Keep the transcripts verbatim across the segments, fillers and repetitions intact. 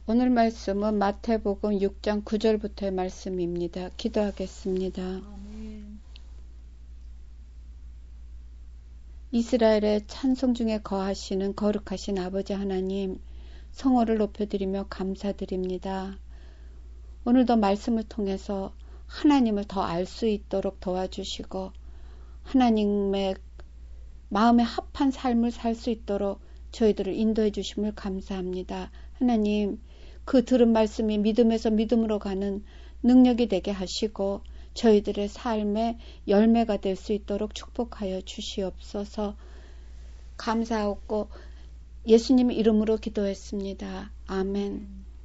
오늘 말씀은 마태복음 육 장 구 절부터의 말씀입니다. 기도하겠습니다. 아멘. 이스라엘의 찬송 중에 거하시는 거룩하신 아버지 하나님, 성호를 높여드리며 감사드립니다. 오늘도 말씀을 통해서 하나님을 더 알 수 있도록 도와주시고 하나님의 마음에 합한 삶을 살 수 있도록 저희들을 인도해 주심을 감사합니다. 하나님, 그 들은 말씀이 믿음에서 믿음으로 가는 능력이 되게 하시고 저희들의 삶의 열매가 될 수 있도록 축복하여 주시옵소서. 감사하고 예수님 이름으로 기도했습니다. 아멘.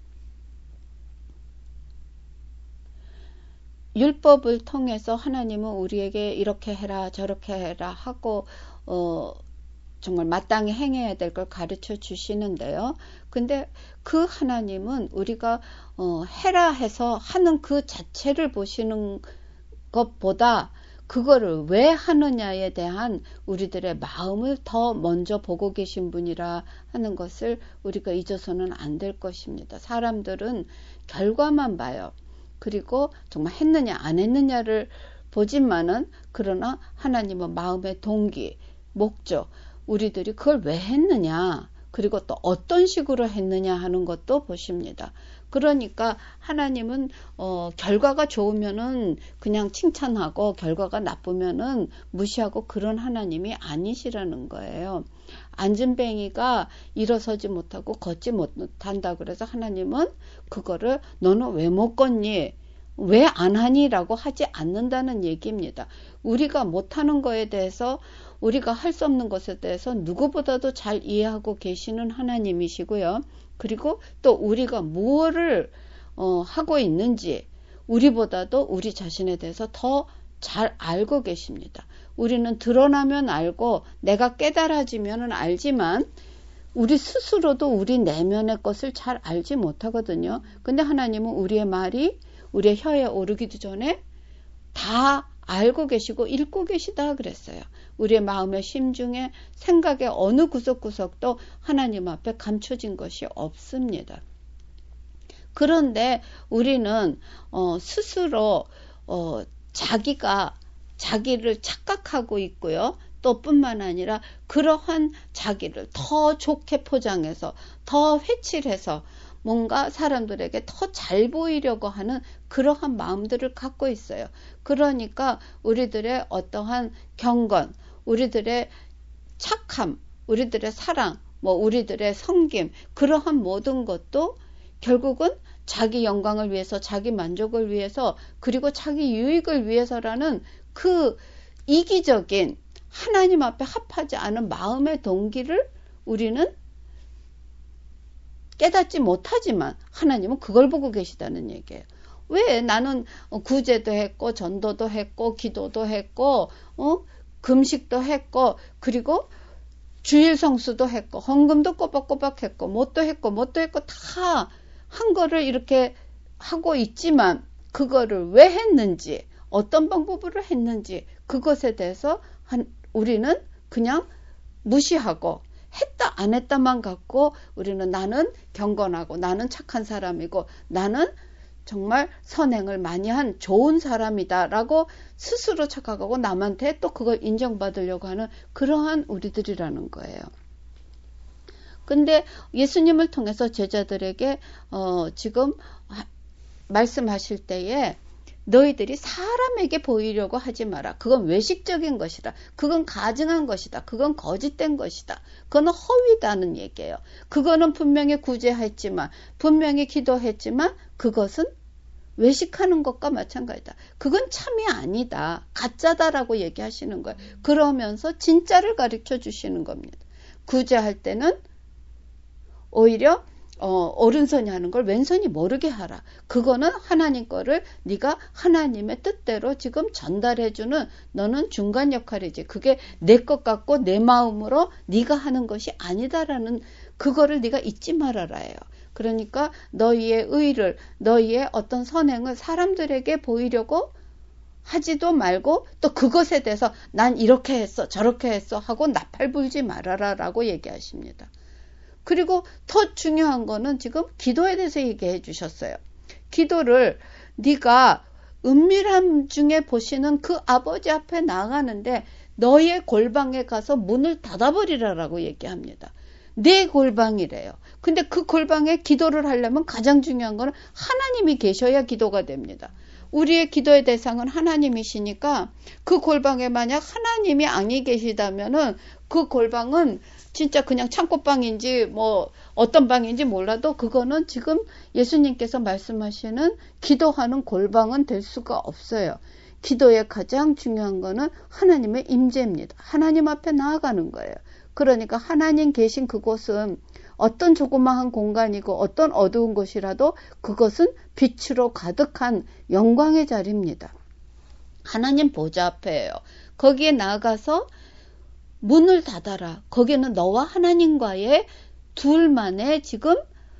율법을 통해서 하나님은 우리에게 이렇게 해라 저렇게 해라 하고 어, 정말 마땅히 행해야 될 걸 가르쳐 주시는데요. 근데 그 하나님은 우리가 어, 해라 해서 하는 그 자체를 보시는 것보다 그거를 왜 하느냐에 대한 우리들의 마음을 더 먼저 보고 계신 분이라 하는 것을 우리가 잊어서는 안 될 것입니다. 사람들은 결과만 봐요. 그리고 정말 했느냐 안 했느냐를 보지만은 그러나 하나님은 마음의 동기, 목적, 우리들이 그걸 왜 했느냐 그리고 또 어떤 식으로 했느냐 하는 것도 보십니다. 그러니까 하나님은 어, 결과가 좋으면은 그냥 칭찬하고 결과가 나쁘면은 무시하고 그런 하나님이 아니시라는 거예요. 안진뱅이가 일어서지 못하고 걷지 못한다 그래서 하나님은 그거를 너는 왜 못 걷니? 왜 안 하니? 라고 하지 않는다는 얘기입니다. 우리가 못하는 거에 대해서 우리가 할 수 없는 것에 대해서 누구보다도 잘 이해하고 계시는 하나님이시고요. 그리고 또 우리가 무엇을 어, 하고 있는지 우리보다도 우리 자신에 대해서 더 잘 알고 계십니다. 우리는 드러나면 알고 내가 깨달아지면 알지만 우리 스스로도 우리 내면의 것을 잘 알지 못하거든요. 근데 하나님은 우리의 말이 우리의 혀에 오르기도 전에 다 알고 계시고 읽고 계시다 그랬어요. 우리의 마음의 심중에 생각의 어느 구석구석도 하나님 앞에 감춰진 것이 없습니다. 그런데 우리는 어, 스스로 어, 자기가 자기를 착각하고 있고요. 또 뿐만 아니라 그러한 자기를 더 좋게 포장해서 더 회칠해서 뭔가 사람들에게 더 잘 보이려고 하는 그러한 마음들을 갖고 있어요. 그러니까 우리들의 어떠한 경건, 우리들의 착함, 우리들의 사랑, 뭐 우리들의 섬김, 그러한 모든 것도 결국은 자기 영광을 위해서, 자기 만족을 위해서, 그리고 자기 유익을 위해서라는 그 이기적인 하나님 앞에 합하지 않은 마음의 동기를 우리는 깨닫지 못하지만 하나님은 그걸 보고 계시다는 얘기예요. 왜 나는 구제도 했고 전도도 했고 기도도 했고 어? 금식도 했고 그리고 주일 성수도 했고 헌금도 꼬박꼬박 했고 뭣도 했고 뭣도 했고 다 한 거를 이렇게 하고 있지만 그거를 왜 했는지 어떤 방법으로 했는지 그것에 대해서 한, 우리는 그냥 무시하고 했다 안 했다만 갖고 우리는 나는 경건하고 나는 착한 사람이고 나는 정말 선행을 많이 한 좋은 사람이다 라고 스스로 착각하고 남한테 또 그걸 인정받으려고 하는 그러한 우리들이라는 거예요. 근데 예수님을 통해서 제자들에게 어, 지금 하, 말씀하실 때에 너희들이 사람에게 보이려고 하지 마라. 그건 외식적인 것이다. 그건 가증한 것이다. 그건 거짓된 것이다. 그건 허위다는 얘기예요. 그거는 분명히 구제했지만 분명히 기도했지만 그것은 외식하는 것과 마찬가지다. 그건 참이 아니다. 가짜다라고 얘기하시는 거예요. 그러면서 진짜를 가르쳐 주시는 겁니다. 구제할 때는 오히려 어, 오른손이 하는 걸 왼손이 모르게 하라. 그거는 하나님 거를 네가 하나님의 뜻대로 지금 전달해주는 너는 중간 역할이지. 그게 내 것 같고 내 마음으로 네가 하는 것이 아니다라는 그거를 네가 잊지 말아라예요. 그러니까 너희의 의를 너희의 어떤 선행을 사람들에게 보이려고 하지도 말고 또 그것에 대해서 난 이렇게 했어 저렇게 했어 하고 나팔 불지 말아라 라고 얘기하십니다. 그리고 더 중요한 거는 지금 기도에 대해서 얘기해 주셨어요. 기도를 네가 은밀함 중에 보시는 그 아버지 앞에 나가는데 너의 골방에 가서 문을 닫아버리라라고 얘기합니다. 내 골방이래요. 근데 그 골방에 기도를 하려면 가장 중요한 거는 하나님이 계셔야 기도가 됩니다. 우리의 기도의 대상은 하나님이시니까 그 골방에 만약 하나님이 아니 계시다면은 그 골방은 진짜 그냥 창고방인지 뭐 어떤 방인지 몰라도 그거는 지금 예수님께서 말씀하시는 기도하는 골방은 될 수가 없어요. 기도의 가장 중요한 거는 하나님의 임재입니다. 하나님 앞에 나아가는 거예요. 그러니까 하나님 계신 그곳은 어떤 조그마한 공간이고 어떤 어두운 곳이라도 그것은 빛으로 가득한 영광의 자리입니다. 하나님 보좌 앞에예요. 거기에 나가서 문을 닫아라. 거기는 너와 하나님과의 둘만의 지금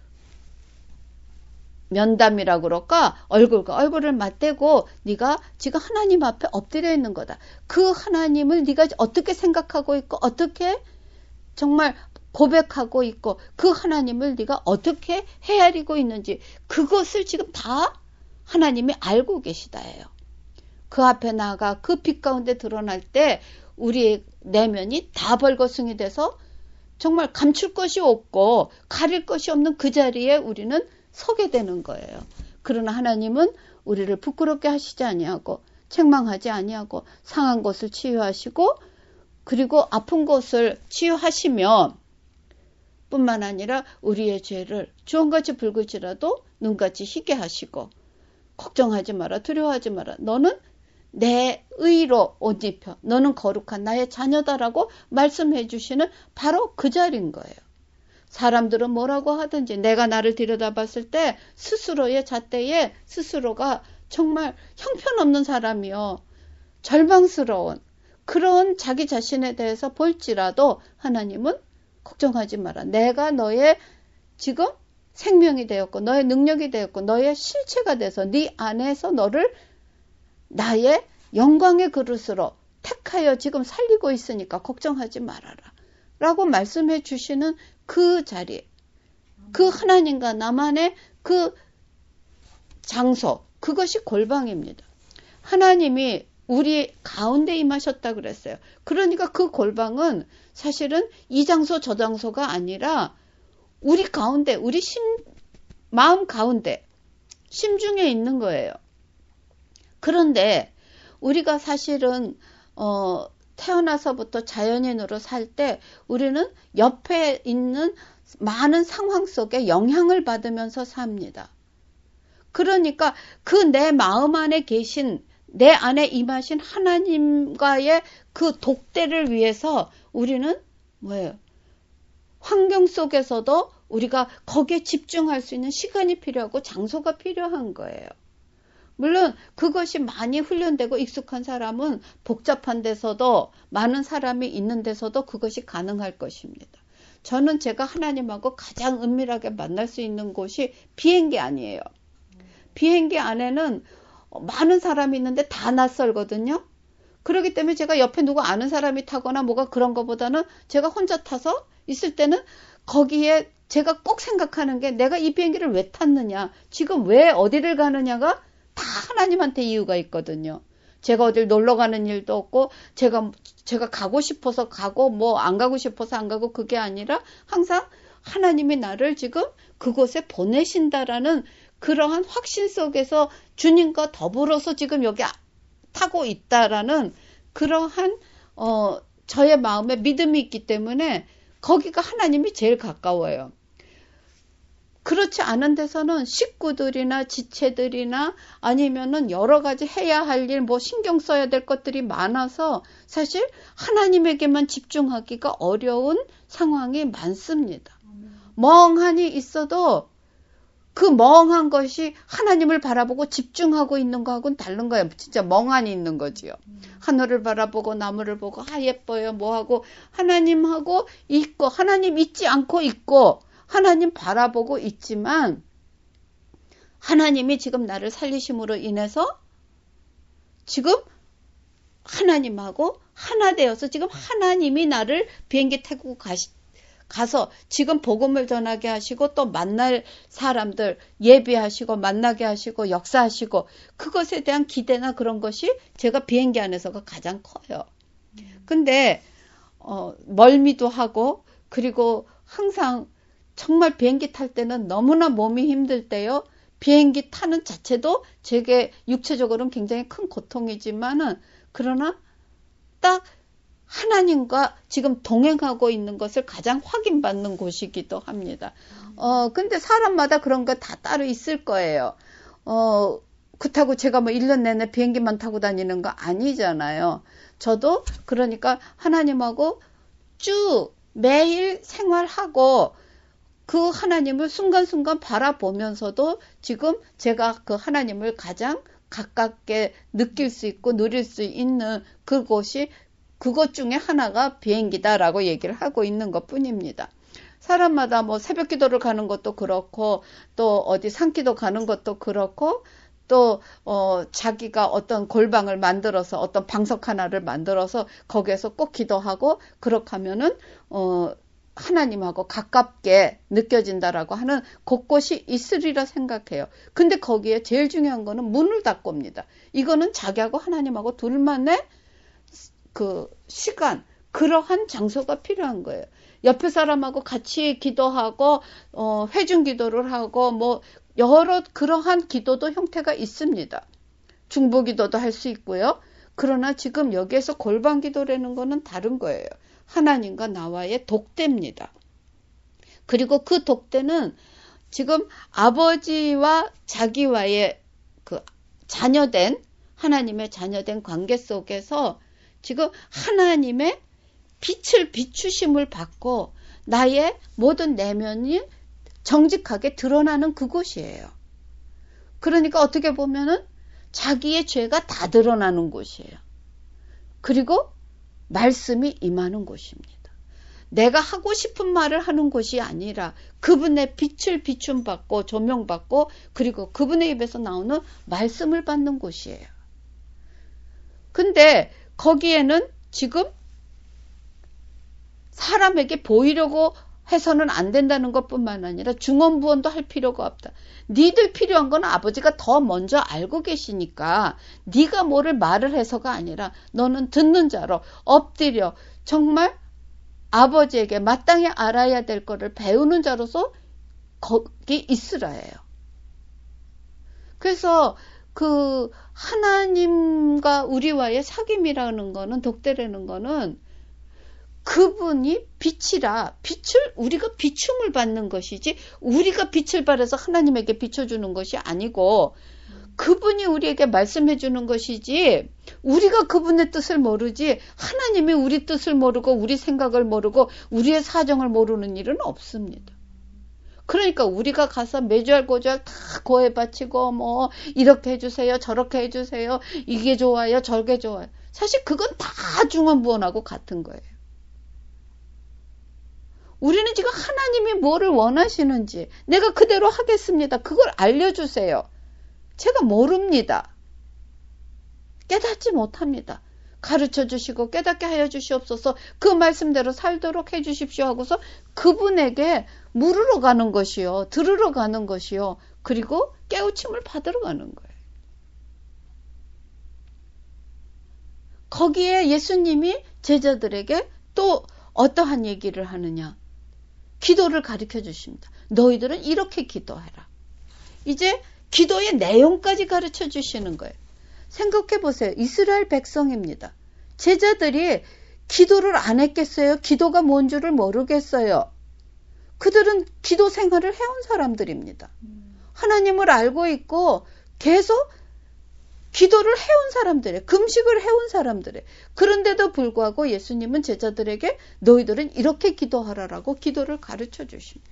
면담이라고 그럴까? 얼굴과 얼굴을 맞대고 네가 지금 하나님 앞에 엎드려 있는 거다. 그 하나님을 네가 어떻게 생각하고 있고 어떻게 정말 고백하고 있고 그 하나님을 네가 어떻게 헤아리고 있는지 그것을 지금 다 하나님이 알고 계시다예요. 그 앞에 나가 그 빛 가운데 드러날 때 우리의 내면이 다 벌거숭이 돼서 정말 감출 것이 없고 가릴 것이 없는 그 자리에 우리는 서게 되는 거예요. 그러나 하나님은 우리를 부끄럽게 하시지 아니하고 책망하지 아니하고 상한 것을 치유하시고 그리고 아픈 것을 치유하시며 뿐만 아니라 우리의 죄를 주홍같이 붉을지라도 눈같이 희게 하시고 걱정하지 마라 두려워하지 마라 너는 내 의로 옷 입혀 너는 거룩한 나의 자녀다라고 말씀해 주시는 바로 그 자리인 거예요. 사람들은 뭐라고 하든지 내가 나를 들여다봤을 때 스스로의 잣대에 스스로가 정말 형편없는 사람이요. 절망스러운 그런 자기 자신에 대해서 볼지라도 하나님은 걱정하지 마라. 내가 너의 지금 생명이 되었고 너의 능력이 되었고 너의 실체가 돼서 네 안에서 너를 나의 영광의 그릇으로 택하여 지금 살리고 있으니까 걱정하지 말아라. 라고 말씀해 주시는 그 자리, 그 하나님과 나만의 그 장소, 그것이 골방입니다. 하나님이 우리 가운데 임하셨다 그랬어요. 그러니까 그 골방은 사실은 이 장소 저 장소가 아니라 우리 가운데, 우리 심, 마음 가운데, 심중에 있는 거예요. 그런데 우리가 사실은 어, 태어나서부터 자연인으로 살 때 우리는 옆에 있는 많은 상황 속에 영향을 받으면서 삽니다. 그러니까 그 내 마음 안에 계신 내 안에 임하신 하나님과의 그 독대를 위해서 우리는 뭐예요? 환경 속에서도 우리가 거기에 집중할 수 있는 시간이 필요하고 장소가 필요한 거예요. 물론 그것이 많이 훈련되고 익숙한 사람은 복잡한 데서도 많은 사람이 있는 데서도 그것이 가능할 것입니다. 저는 제가 하나님하고 가장 은밀하게 만날 수 있는 곳이 비행기 안이에요. 비행기 안에는 많은 사람이 있는데 다 낯설거든요. 그렇기 때문에 제가 옆에 누구 아는 사람이 타거나 뭐가 그런 것보다는 제가 혼자 타서 있을 때는 거기에 제가 꼭 생각하는 게 내가 이 비행기를 왜 탔느냐, 지금 왜 어디를 가느냐가 다 하나님한테 이유가 있거든요. 제가 어딜 놀러 가는 일도 없고 제가 제가 가고 싶어서 가고 뭐 안 가고 싶어서 안 가고 그게 아니라 항상 하나님이 나를 지금 그곳에 보내신다라는 그러한 확신 속에서 주님과 더불어서 지금 여기 타고 있다라는 그러한 어 저의 마음에 믿음이 있기 때문에 거기가 하나님이 제일 가까워요. 그렇지 않은 데서는 식구들이나 지체들이나 아니면은 여러 가지 해야 할 일, 뭐 신경 써야 될 것들이 많아서 사실 하나님에게만 집중하기가 어려운 상황이 많습니다. 멍하니 있어도 그 멍한 것이 하나님을 바라보고 집중하고 있는 거하고는 다른 거예요. 진짜 멍하니 있는 거지요. 하늘을 바라보고 나무를 보고 아 예뻐요 뭐하고 하나님하고 있고 하나님 있지 않고 있고 하나님 바라보고 있지만 하나님이 지금 나를 살리심으로 인해서 지금 하나님하고 하나 되어서 지금 하나님이 나를 비행기 타고 가시, 가서 지금 복음을 전하게 하시고 또 만날 사람들 예비하시고 만나게 하시고 역사하시고 그것에 대한 기대나 그런 것이 제가 비행기 안에서가 가장 커요. 근데 어, 멀미도 하고 그리고 항상 정말 비행기 탈 때는 너무나 몸이 힘들 때요. 비행기 타는 자체도 제게 육체적으로는 굉장히 큰 고통이지만은 그러나 딱 하나님과 지금 동행하고 있는 것을 가장 확인받는 곳이기도 합니다. 어, 근데 사람마다 그런 거 다 따로 있을 거예요. 어, 그렇다고 제가 뭐 일 년 내내 비행기만 타고 다니는 거 아니잖아요. 저도 그러니까 하나님하고 쭉 매일 생활하고 그 하나님을 순간순간 바라보면서도 지금 제가 그 하나님을 가장 가깝게 느낄 수 있고 누릴 수 있는 그곳이 그것 중에 하나가 비행기다라고 얘기를 하고 있는 것 뿐입니다. 사람마다 뭐 새벽 기도를 가는 것도 그렇고 또 어디 산기도 가는 것도 그렇고 또 어, 자기가 어떤 골방을 만들어서 어떤 방석 하나를 만들어서 거기에서 꼭 기도하고 그렇게 하면은 어, 하나님하고 가깝게 느껴진다라고 하는 곳곳이 있으리라 생각해요. 근데 거기에 제일 중요한 거는 문을 닫고 옵니다. 이거는 자기하고 하나님하고 둘만의 그 시간, 그러한 장소가 필요한 거예요. 옆에 사람하고 같이 기도하고 어, 회중 기도를 하고 뭐 여러 그러한 기도도 형태가 있습니다. 중보 기도도 할 수 있고요. 그러나 지금 여기에서 골방 기도라는 거는 다른 거예요. 하나님과 나와의 독대입니다. 그리고 그 독대는 지금 아버지와 자기와의 그 자녀된 하나님의 자녀된 관계 속에서 지금 하나님의 빛을 비추심을 받고 나의 모든 내면이 정직하게 드러나는 그곳이에요. 그러니까 어떻게 보면은 자기의 죄가 다 드러나는 곳이에요. 그리고 말씀이 임하는 곳입니다. 내가 하고 싶은 말을 하는 곳이 아니라 그분의 빛을 비춤받고 조명받고 그리고 그분의 입에서 나오는 말씀을 받는 곳이에요. 근데 거기에는 지금 사람에게 보이려고 해서는 안 된다는 것뿐만 아니라 중언부언도 할 필요가 없다. 니들 필요한 건 아버지가 더 먼저 알고 계시니까 네가 뭐를 말을 해서가 아니라 너는 듣는 자로 엎드려 정말 아버지에게 마땅히 알아야 될 거를 배우는 자로서 거기 있으라예요. 그래서 그 하나님과 우리와의 사귐이라는 거는 독대라는 거는 그분이 빛이라 빛을 우리가 비춤을 받는 것이지 우리가 빛을 발해서 하나님에게 비춰주는 것이 아니고 그분이 우리에게 말씀해 주는 것이지 우리가 그분의 뜻을 모르지 하나님이 우리 뜻을 모르고 우리 생각을 모르고 우리의 사정을 모르는 일은 없습니다. 그러니까 우리가 가서 매주알고주알 다 고해 바치고 뭐 이렇게 해주세요 저렇게 해주세요 이게 좋아요 저게 좋아요 사실 그건 다 중언부언하고 같은 거예요. 우리는 지금 하나님이 뭐를 원하시는지 내가 그대로 하겠습니다. 그걸 알려주세요. 제가 모릅니다. 깨닫지 못합니다. 가르쳐 주시고 깨닫게 하여 주시옵소서 그 말씀대로 살도록 해 주십시오 하고서 그분에게 물으러 가는 것이요. 들으러 가는 것이요. 그리고 깨우침을 받으러 가는 거예요. 거기에 예수님이 제자들에게 또 어떠한 얘기를 하느냐. 기도를 가르쳐 주십니다. 너희들은 이렇게 기도해라. 이제 기도의 내용까지 가르쳐 주시는 거예요. 생각해 보세요. 이스라엘 백성입니다. 제자들이 기도를 안 했겠어요? 기도가 뭔 줄을 모르겠어요. 그들은 기도 생활을 해온 사람들입니다. 하나님을 알고 있고 계속 기도를 해온 사람들이에요. 금식을 해온 사람들이에요. 그런데도 불구하고 예수님은 제자들에게 너희들은 이렇게 기도하라라고 기도를 가르쳐 주십니다.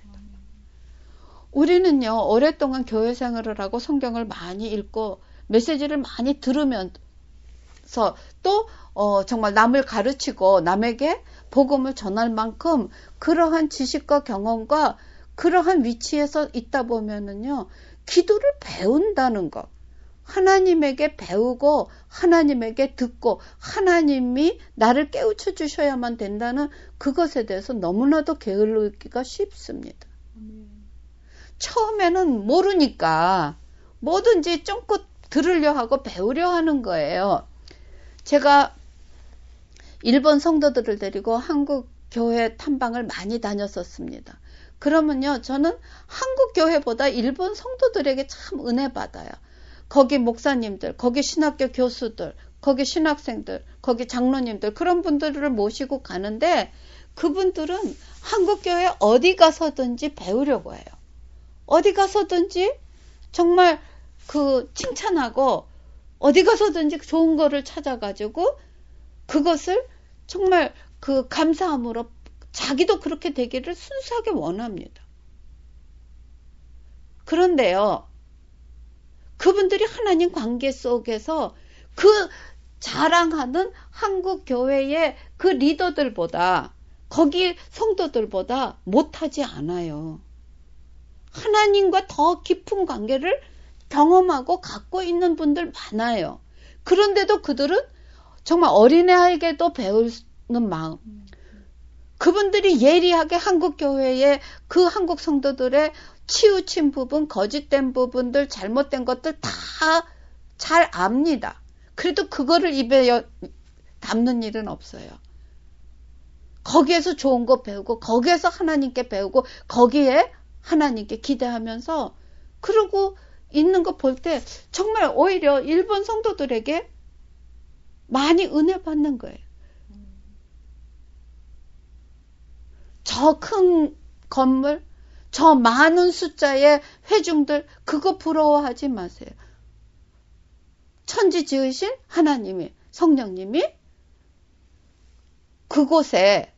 우리는요. 오랫동안 교회 생활을 하고 성경을 많이 읽고 메시지를 많이 들으면서 또 어, 정말 남을 가르치고 남에게 복음을 전할 만큼 그러한 지식과 경험과 그러한 위치에서 있다 보면은요. 기도를 배운다는 것. 하나님에게 배우고 하나님에게 듣고 하나님이 나를 깨우쳐 주셔야만 된다는 그것에 대해서 너무나도 게을르기가 쉽습니다. 음. 처음에는 모르니까 뭐든지 쫑긋 들으려 하고 배우려 하는 거예요. 제가 일본 성도들을 데리고 한국 교회 탐방을 많이 다녔었습니다. 그러면요, 저는 한국 교회보다 일본 성도들에게 참 은혜 받아요. 거기 목사님들, 거기 신학교 교수들, 거기 신학생들, 거기 장로님들, 그런 분들을 모시고 가는데 그분들은 한국 교회 어디 가서든지 배우려고 해요. 어디 가서든지 정말 그 칭찬하고 어디 가서든지 좋은 거를 찾아가지고 그것을 정말 그 감사함으로 자기도 그렇게 되기를 순수하게 원합니다. 그런데요, 그분들이 하나님 관계 속에서 그 자랑하는 한국 교회의 그 리더들보다 거기 성도들보다 못하지 않아요. 하나님과 더 깊은 관계를 경험하고 갖고 있는 분들 많아요. 그런데도 그들은 정말 어린아이에게도 배우는 마음. 그분들이 예리하게 한국 교회의 그 한국 성도들의 치우친 부분, 거짓된 부분들, 잘못된 것들 다 잘 압니다. 그래도 그거를 입에 담는 일은 없어요. 거기에서 좋은 거 배우고 거기에서 하나님께 배우고 거기에 하나님께 기대하면서 그러고 있는 거 볼 때 정말 오히려 일본 성도들에게 많이 은혜 받는 거예요. 저 큰 건물, 저 많은 숫자의 회중들, 그거 부러워하지 마세요. 천지 지으신 하나님이, 성령님이 그곳에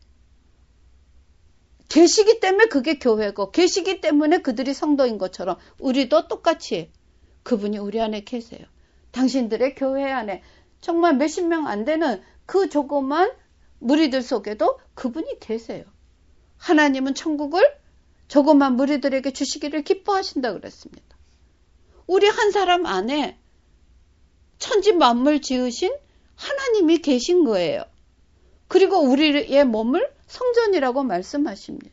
계시기 때문에 그게 교회고, 계시기 때문에 그들이 성도인 것처럼 우리도 똑같이 그분이 우리 안에 계세요. 당신들의 교회 안에 정말 몇십 명 안 되는 그 조그만 무리들 속에도 그분이 계세요. 하나님은 천국을 조그만 무리들에게 주시기를 기뻐하신다 그랬습니다. 우리 한 사람 안에 천지 만물 지으신 하나님이 계신 거예요. 그리고 우리의 몸을 성전이라고 말씀하십니다.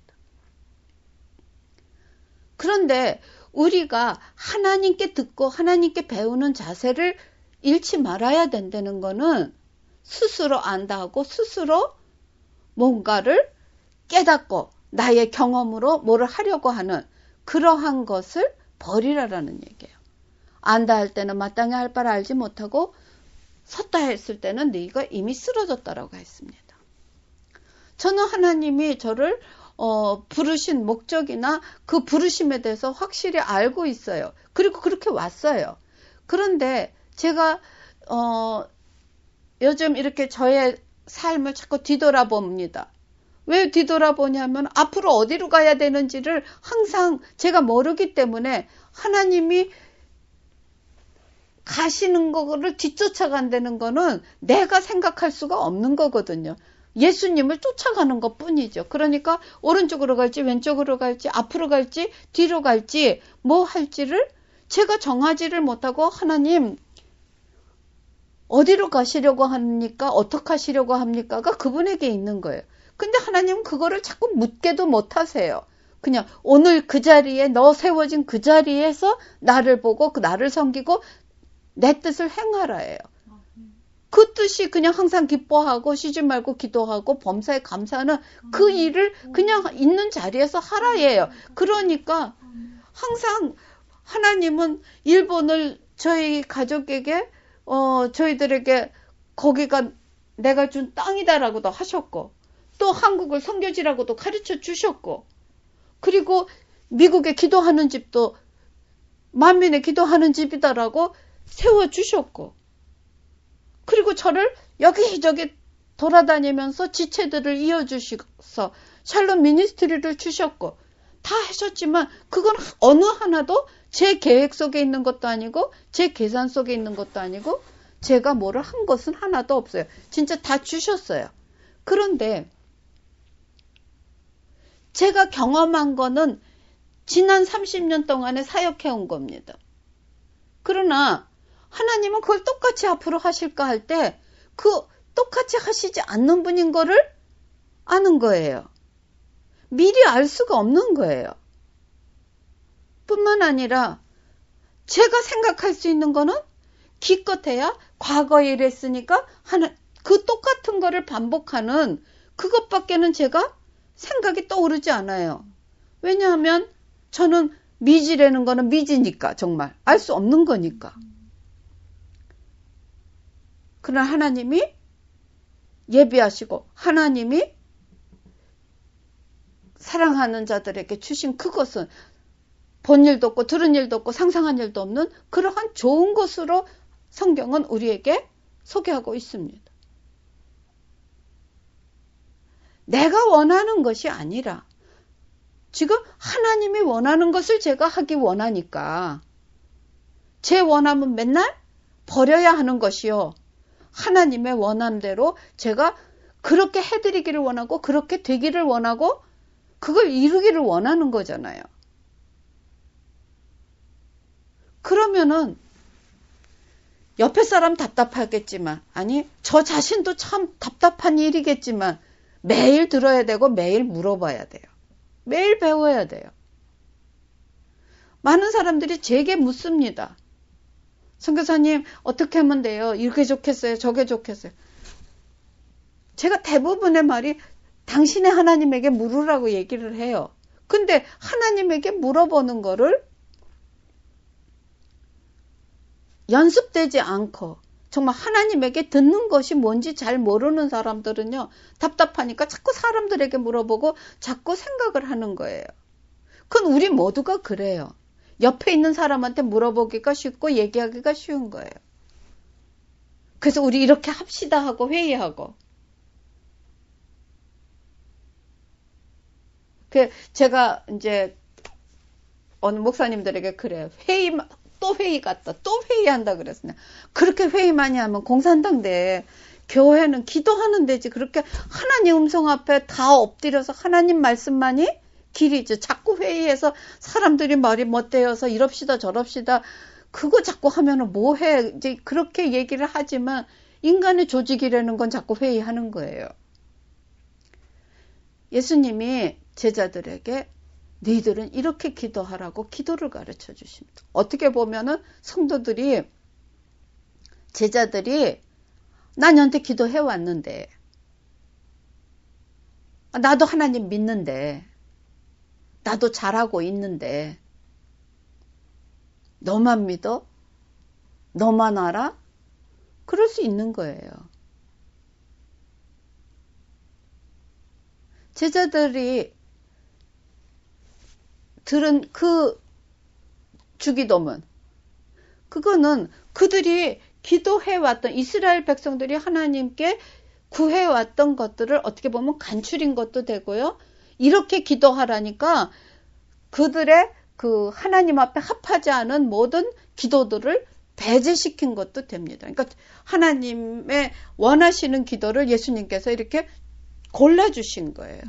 그런데 우리가 하나님께 듣고 하나님께 배우는 자세를 잃지 말아야 된다는 거는 스스로 안다 하고 스스로 뭔가를 깨닫고 나의 경험으로 뭐를 하려고 하는 그러한 것을 버리라라는 얘기예요. 안다 할 때는 마땅히 할 바를 알지 못하고 섰다 했을 때는 네가 이미 쓰러졌다라고 했습니다. 저는 하나님이 저를 어, 부르신 목적이나 그 부르심에 대해서 확실히 알고 있어요. 그리고 그렇게 왔어요. 그런데 제가 어, 요즘 이렇게 저의 삶을 자꾸 뒤돌아봅니다. 왜 뒤돌아보냐면 앞으로 어디로 가야 되는지를 항상 제가 모르기 때문에 하나님이 가시는 거를 뒤쫓아간다는 거는 내가 생각할 수가 없는 거거든요. 예수님을 쫓아가는 것 뿐이죠. 그러니까 오른쪽으로 갈지 왼쪽으로 갈지 앞으로 갈지 뒤로 갈지 뭐 할지를 제가 정하지를 못하고 하나님 어디로 가시려고 합니까? 어떻게 하시려고 합니까?가 그분에게 있는 거예요. 근데 하나님은 그거를 자꾸 묻게도 못하세요. 그냥 오늘 그 자리에 너 세워진 그 자리에서 나를 보고 그 나를 섬기고 내 뜻을 행하라예요. 그 뜻이 그냥 항상 기뻐하고 쉬지 말고 기도하고 범사에 감사하는 그 일을 그냥 있는 자리에서 하라예요. 그러니까 항상 하나님은 일본을 저희 가족에게 어 저희들에게 거기가 내가 준 땅이다라고도 하셨고 또 한국을 선교지라고도 가르쳐 주셨고 그리고 미국에 기도하는 집도 만민의 기도하는 집이다라고 세워주셨고 그리고 저를 여기저기 돌아다니면서 지체들을 이어주셔서 샬롬 미니스트리를 주셨고 다 하셨지만 그건 어느 하나도 제 계획 속에 있는 것도 아니고 제 계산 속에 있는 것도 아니고 제가 뭐를 한 것은 하나도 없어요. 진짜 다 주셨어요. 그런데 제가 경험한 거는 지난 삼십 년 동안에 사역해 온 겁니다. 그러나 하나님은 그걸 똑같이 앞으로 하실까 할 때 그 똑같이 하시지 않는 분인 거를 아는 거예요. 미리 알 수가 없는 거예요. 뿐만 아니라 제가 생각할 수 있는 거는 기껏해야 과거에 이랬으니까 하나, 그 똑같은 거를 반복하는 그것밖에는 제가 생각이 떠오르지 않아요. 왜냐하면 저는 미지라는 거는 미지니까 정말 알 수 없는 거니까. 그러나 하나님이 예비하시고 하나님이 사랑하는 자들에게 주신 그것은 본 일도 없고 들은 일도 없고 상상한 일도 없는 그러한 좋은 것으로 성경은 우리에게 소개하고 있습니다. 내가 원하는 것이 아니라 지금 하나님이 원하는 것을 제가 하기 원하니까 제 원함은 맨날 버려야 하는 것이요. 하나님의 원함대로 제가 그렇게 해드리기를 원하고 그렇게 되기를 원하고 그걸 이루기를 원하는 거잖아요. 그러면은 옆에 사람 답답하겠지만 아니 저 자신도 참 답답한 일이겠지만 매일 들어야 되고 매일 물어봐야 돼요. 매일 배워야 돼요. 많은 사람들이 제게 묻습니다. 선교사님 어떻게 하면 돼요? 이렇게 좋겠어요? 저게 좋겠어요? 제가 대부분의 말이 당신의 하나님에게 물으라고 얘기를 해요. 근데 하나님에게 물어보는 거를 연습되지 않고 정말 하나님에게 듣는 것이 뭔지 잘 모르는 사람들은요. 답답하니까 자꾸 사람들에게 물어보고 자꾸 생각을 하는 거예요. 그건 우리 모두가 그래요. 옆에 있는 사람한테 물어보기가 쉽고 얘기하기가 쉬운 거예요. 그래서 우리 이렇게 합시다 하고 회의하고. 그 제가 이제 어느 목사님들에게 그래요. 회의 또 회의 갔다. 또 회의한다 그랬으냐. 그렇게 회의 많이 하면 공산당대 교회는 기도하는 데지 그렇게 하나님 음성 앞에 다 엎드려서 하나님 말씀만이 길이죠. 자꾸 회의해서 사람들이 말이 못되어서 이럽시다 저럽시다 그거 자꾸 하면은 뭐해 이제 그렇게 얘기를 하지만 인간의 조직이라는 건 자꾸 회의하는 거예요. 예수님이 제자들에게 너희들은 이렇게 기도하라고 기도를 가르쳐 주십니다. 어떻게 보면은 성도들이 제자들이 난 너한테 기도해 왔는데 나도 하나님 믿는데 나도 잘하고 있는데 너만 믿어? 너만 알아? 그럴 수 있는 거예요. 제자들이 들은 그 주기도문 그거는 그들이 기도해왔던 이스라엘 백성들이 하나님께 구해왔던 것들을 어떻게 보면 간추린 것도 되고요. 이렇게 기도하라니까 그들의 그 하나님 앞에 합하지 않은 모든 기도들을 배제시킨 것도 됩니다. 그러니까 하나님의 원하시는 기도를 예수님께서 이렇게 골라주신 거예요.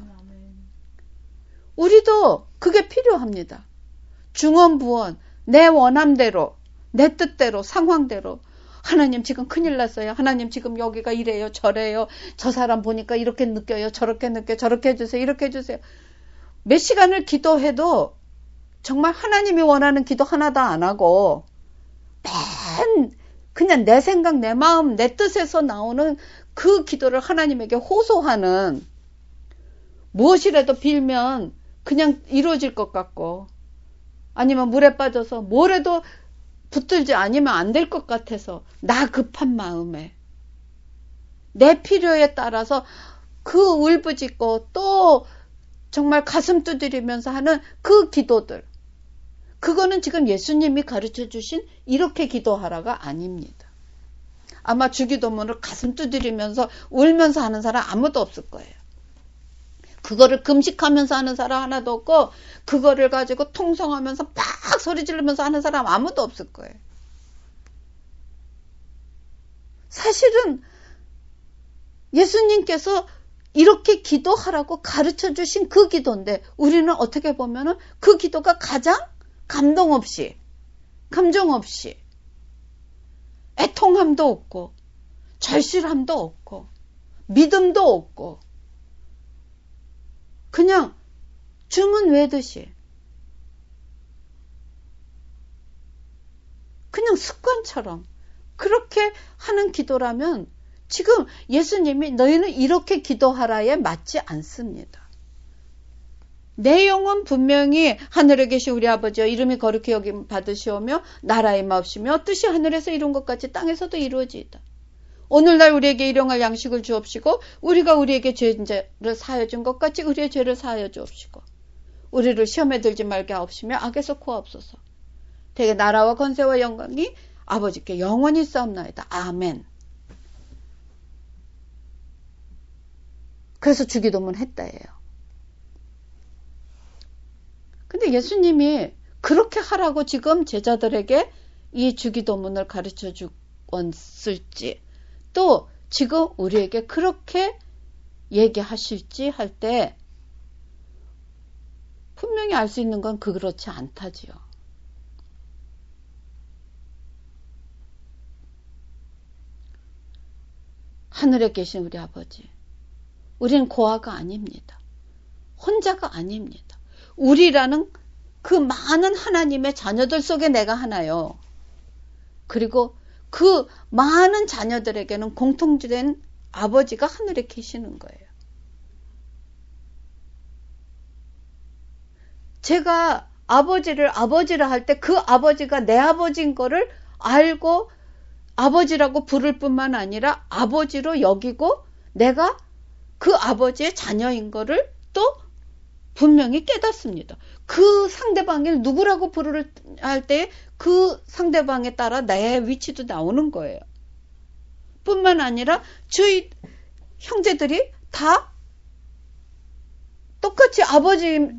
우리도 그게 필요합니다. 중언부언, 내 원함대로, 내 뜻대로, 상황대로. 하나님 지금 큰일 났어요. 하나님 지금 여기가 이래요, 저래요. 저 사람 보니까 이렇게 느껴요. 저렇게 느껴요. 저렇게 해주세요. 이렇게 해주세요. 몇 시간을 기도해도 정말 하나님이 원하는 기도 하나도 안 하고 맨 그냥 내 생각, 내 마음, 내 뜻에서 나오는 그 기도를 하나님에게 호소하는 무엇이라도 빌면 그냥 이루어질 것 같고 아니면 물에 빠져서 뭐래도 붙들지 않으면 안 될 것 같아서 나 급한 마음에 내 필요에 따라서 그 울부짖고 또 정말 가슴 두드리면서 하는 그 기도들 그거는 지금 예수님이 가르쳐 주신 이렇게 기도하라가 아닙니다. 아마 주기도문을 가슴 두드리면서 울면서 하는 사람 아무도 없을 거예요. 그거를 금식하면서 하는 사람 하나도 없고 그거를 가지고 통성하면서 막 소리 지르면서 하는 사람 아무도 없을 거예요. 사실은 예수님께서 이렇게 기도하라고 가르쳐 주신 그 기도인데 우리는 어떻게 보면은 그 기도가 가장 감동 없이 감정 없이 애통함도 없고 절실함도 없고 믿음도 없고 그냥 주문 외듯이 그냥 습관처럼 그렇게 하는 기도라면 지금 예수님이 너희는 이렇게 기도하라에 맞지 않습니다. 내용은 분명히 하늘에 계신 우리 아버지여 이름이 거룩히 여김 받으시오며 나라의 마옵시며 뜻이 하늘에서 이룬 것 같이 땅에서도 이루어지이다. 오늘날 우리에게 일용할 양식을 주옵시고 우리가 우리에게 죄를 사하여 준 것 같이 우리의 죄를 사하여 주옵시고 우리를 시험에 들지 말게 하옵시며 악에서 구하옵소서. 대개 나라와 권세와 영광이 아버지께 영원히 싸움나이다. 아멘. 그래서 주기도문 했다예요. 근데 예수님이 그렇게 하라고 지금 제자들에게 이 주기도문을 가르쳐 주었을지 또 지금 우리에게 그렇게 얘기하실지 할 때 분명히 알 수 있는 건 그렇지 않다지요. 하늘에 계신 우리 아버지, 우리는 고아가 아닙니다. 혼자가 아닙니다. 우리라는 그 많은 하나님의 자녀들 속에 내가 하나요. 그리고 그 많은 자녀들에게는 공통된 아버지가 하늘에 계시는 거예요. 제가 아버지를 아버지라 할 때 그 아버지가 내 아버지인 거를 알고 아버지라고 부를 뿐만 아니라 아버지로 여기고 내가 그 아버지의 자녀인 거를 또 분명히 깨닫습니다. 그 상대방을 누구라고 부를 할 때 그 상대방에 따라 나의 위치도 나오는 거예요. 뿐만 아니라 저희 형제들이 다 똑같이 아버지라고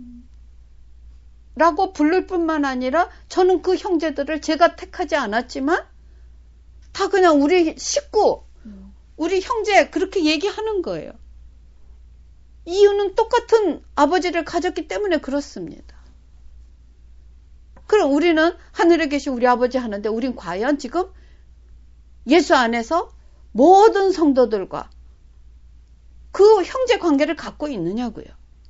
부를 뿐만 아니라 저는 그 형제들을 제가 택하지 않았지만 다 그냥 우리 식구, 우리 형제 그렇게 얘기하는 거예요. 이유는 똑같은 아버지를 가졌기 때문에 그렇습니다. 그럼 우리는 하늘에 계신 우리 아버지 하는데 우린 과연 지금 예수 안에서 모든 성도들과 그 형제 관계를 갖고 있느냐고요.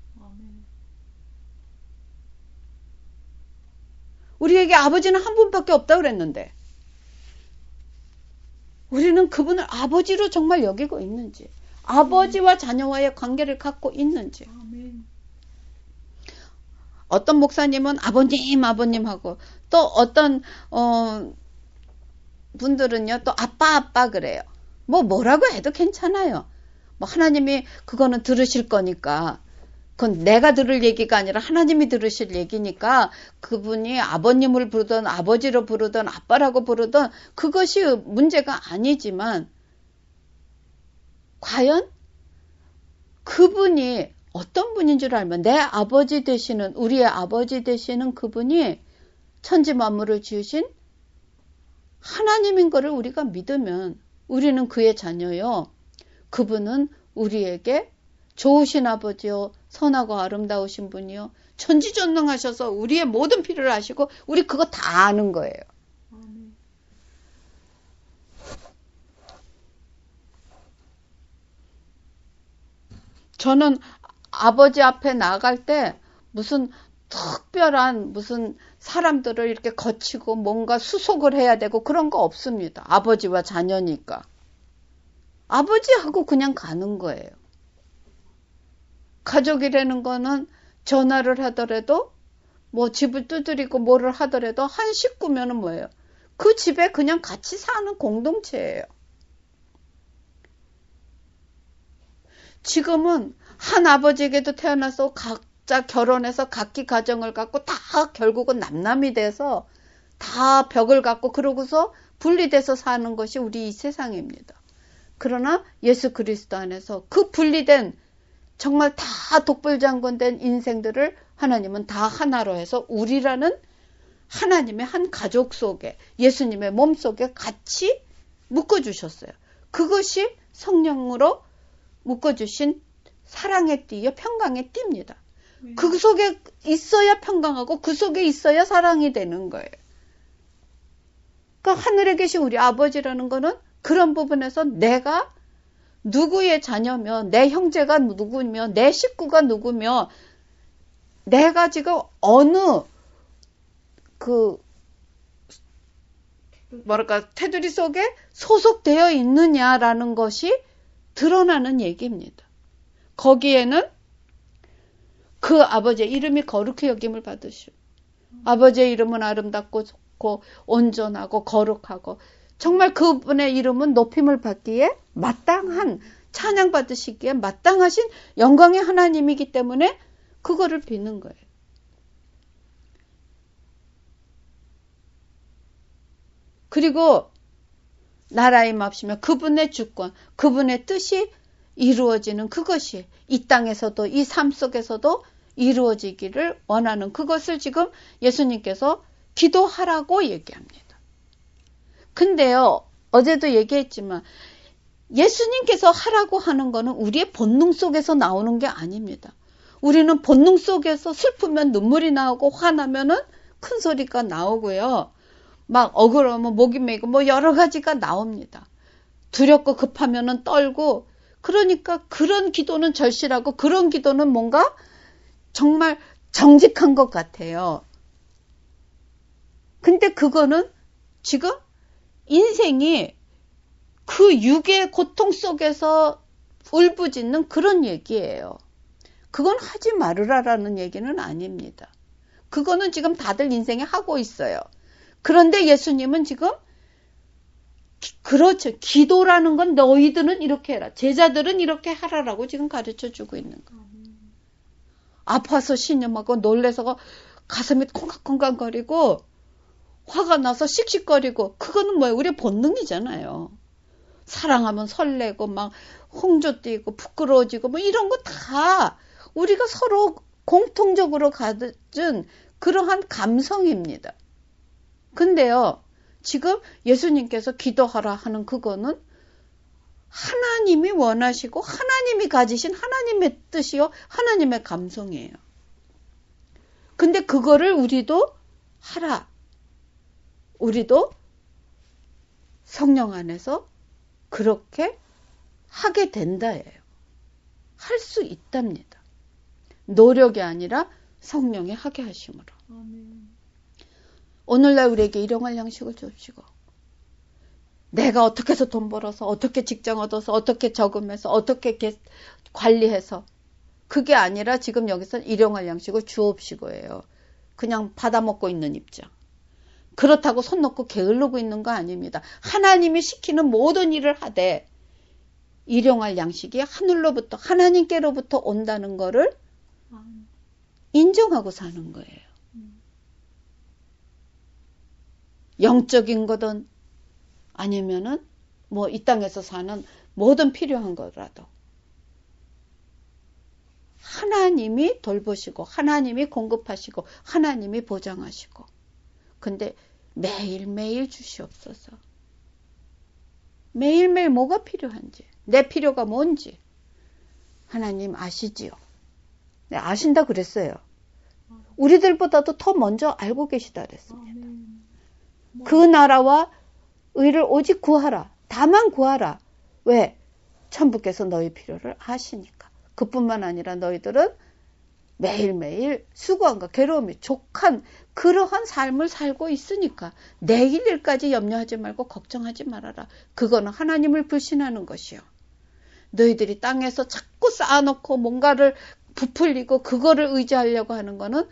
우리에게 아버지는 한 분밖에 없다고 그랬는데 우리는 그분을 아버지로 정말 여기고 있는지 아버지와 자녀와의 관계를 갖고 있는지. 어떤 목사님은 아버님 아버님 하고 또 어떤 어, 분들은요 또 아빠 아빠 그래요. 뭐 뭐라고 해도 괜찮아요. 뭐 하나님이 그거는 들으실 거니까 그건 내가 들을 얘기가 아니라 하나님이 들으실 얘기니까 그분이 아버님을 부르든 아버지로 부르든 아빠라고 부르든 그것이 문제가 아니지만 과연 그분이 어떤 분인 줄 알면 내 아버지 되시는 우리의 아버지 되시는 그분이 천지 만물을 지으신 하나님인 거를 우리가 믿으면 우리는 그의 자녀요. 그분은 우리에게 좋으신 아버지요 선하고 아름다우신 분이요 전지전능하셔서 우리의 모든 필요를 아시고 우리 그거 다 아는 거예요. 저는 아버지 앞에 나갈 때 무슨 특별한 무슨 사람들을 이렇게 거치고 뭔가 수속을 해야 되고 그런 거 없습니다. 아버지와 자녀니까. 아버지하고 그냥 가는 거예요. 가족이라는 거는 전화를 하더라도 뭐 집을 두드리고 뭐를 하더라도 한 식구면은 뭐예요? 그 집에 그냥 같이 사는 공동체예요. 지금은 한 아버지에게도 태어나서 각자 결혼해서 각기 가정을 갖고 다 결국은 남남이 돼서 다 벽을 갖고 그러고서 분리돼서 사는 것이 우리 이 세상입니다. 그러나 예수 그리스도 안에서 그 분리된 정말 다 독불장군된 인생들을 하나님은 다 하나로 해서 우리라는 하나님의 한 가족 속에 예수님의 몸 속에 같이 묶어주셨어요. 그것이 성령으로 묶어주신 사랑의 띠요 평강의 띠입니다. 네. 그 속에 있어야 평강하고 그 속에 있어야 사랑이 되는 거예요. 그러니까 하늘에 계신 우리 아버지라는 거는 그런 부분에서 내가 누구의 자녀며 내 형제가 누구며 내 식구가 누구며 내가 지금 어느 그 뭐랄까 테두리 속에 소속되어 있느냐라는 것이 드러나는 얘기입니다. 거기에는 그 아버지의 이름이 거룩히 여김을 받으시오. 아버지의 이름은 아름답고 좋고 온전하고 거룩하고 정말 그분의 이름은 높임을 받기에 마땅한 찬양 받으시기에 마땅하신 영광의 하나님이기 때문에 그거를 빚는 거예요. 그리고 나라에 맙시며 그분의 주권, 그분의 뜻이 이루어지는 그것이 이 땅에서도 이 삶 속에서도 이루어지기를 원하는 그것을 지금 예수님께서 기도하라고 얘기합니다. 근데요, 어제도 얘기했지만 예수님께서 하라고 하는 거는 우리의 본능 속에서 나오는 게 아닙니다. 우리는 본능 속에서 슬프면 눈물이 나오고 화나면은 큰 소리가 나오고요. 막 억울하면 목이 메이고 뭐 여러 가지가 나옵니다. 두렵고 급하면은 떨고 그러니까 그런 기도는 절실하고 그런 기도는 뭔가 정말 정직한 것 같아요. 근데 그거는 지금 인생이 그 육의 고통 속에서 울부짖는 그런 얘기예요. 그건 하지 말으라라는 얘기는 아닙니다. 그거는 지금 다들 인생에 하고 있어요. 그런데 예수님은 지금 그렇죠. 기도라는 건 너희들은 이렇게 해라. 제자들은 이렇게 하라라고 지금 가르쳐주고 있는 거예요. 아파서 신음하고 놀래서 가슴이 콩깍콩깍거리고 화가 나서 씩씩거리고 그거는 뭐예요? 우리의 본능이잖아요. 사랑하면 설레고 막 홍조 뛰고 부끄러워지고 뭐 이런 거 다 우리가 서로 공통적으로 가진 그러한 감성입니다. 근데요, 지금 예수님께서 기도하라 하는 그거는 하나님이 원하시고 하나님이 가지신 하나님의 뜻이요, 하나님의 감성이에요. 근데 그거를 우리도 하라. 우리도 성령 안에서 그렇게 하게 된다예요. 할 수 있답니다. 노력이 아니라 성령이 하게 하심으로. 아멘. 오늘날 우리에게 일용할 양식을 줍시고 내가 어떻게 해서 돈 벌어서 어떻게 직장 얻어서 어떻게 저금해서 어떻게 관리해서 그게 아니라 지금 여기서는 일용할 양식을 주옵시고예요. 그냥 받아먹고 있는 입장. 그렇다고 손 놓고 게을르고 있는 거 아닙니다. 하나님이 시키는 모든 일을 하되 일용할 양식이 하늘로부터 하나님께로부터 온다는 거를 인정하고 사는 거예요. 영적인 거든 아니면은 뭐 이 땅에서 사는 모든 필요한 거라도 하나님이 돌보시고 하나님이 공급하시고 하나님이 보장하시고 근데 매일매일 주시옵소서. 매일매일 뭐가 필요한지 내 필요가 뭔지 하나님 아시지요. 네, 아신다 그랬어요. 우리들보다도 더 먼저 알고 계시다 그랬습니다. 그 나라와 의를 오직 구하라. 다만 구하라. 왜? 천부께서 너희 필요를 아시니까. 그뿐만 아니라 너희들은 매일매일 수고함과 괴로움이 족한 그러한 삶을 살고 있으니까 내일 일까지 염려하지 말고 걱정하지 말아라. 그거는 하나님을 불신하는 것이요. 너희들이 땅에서 자꾸 쌓아놓고 뭔가를 부풀리고 그거를 의지하려고 하는 거는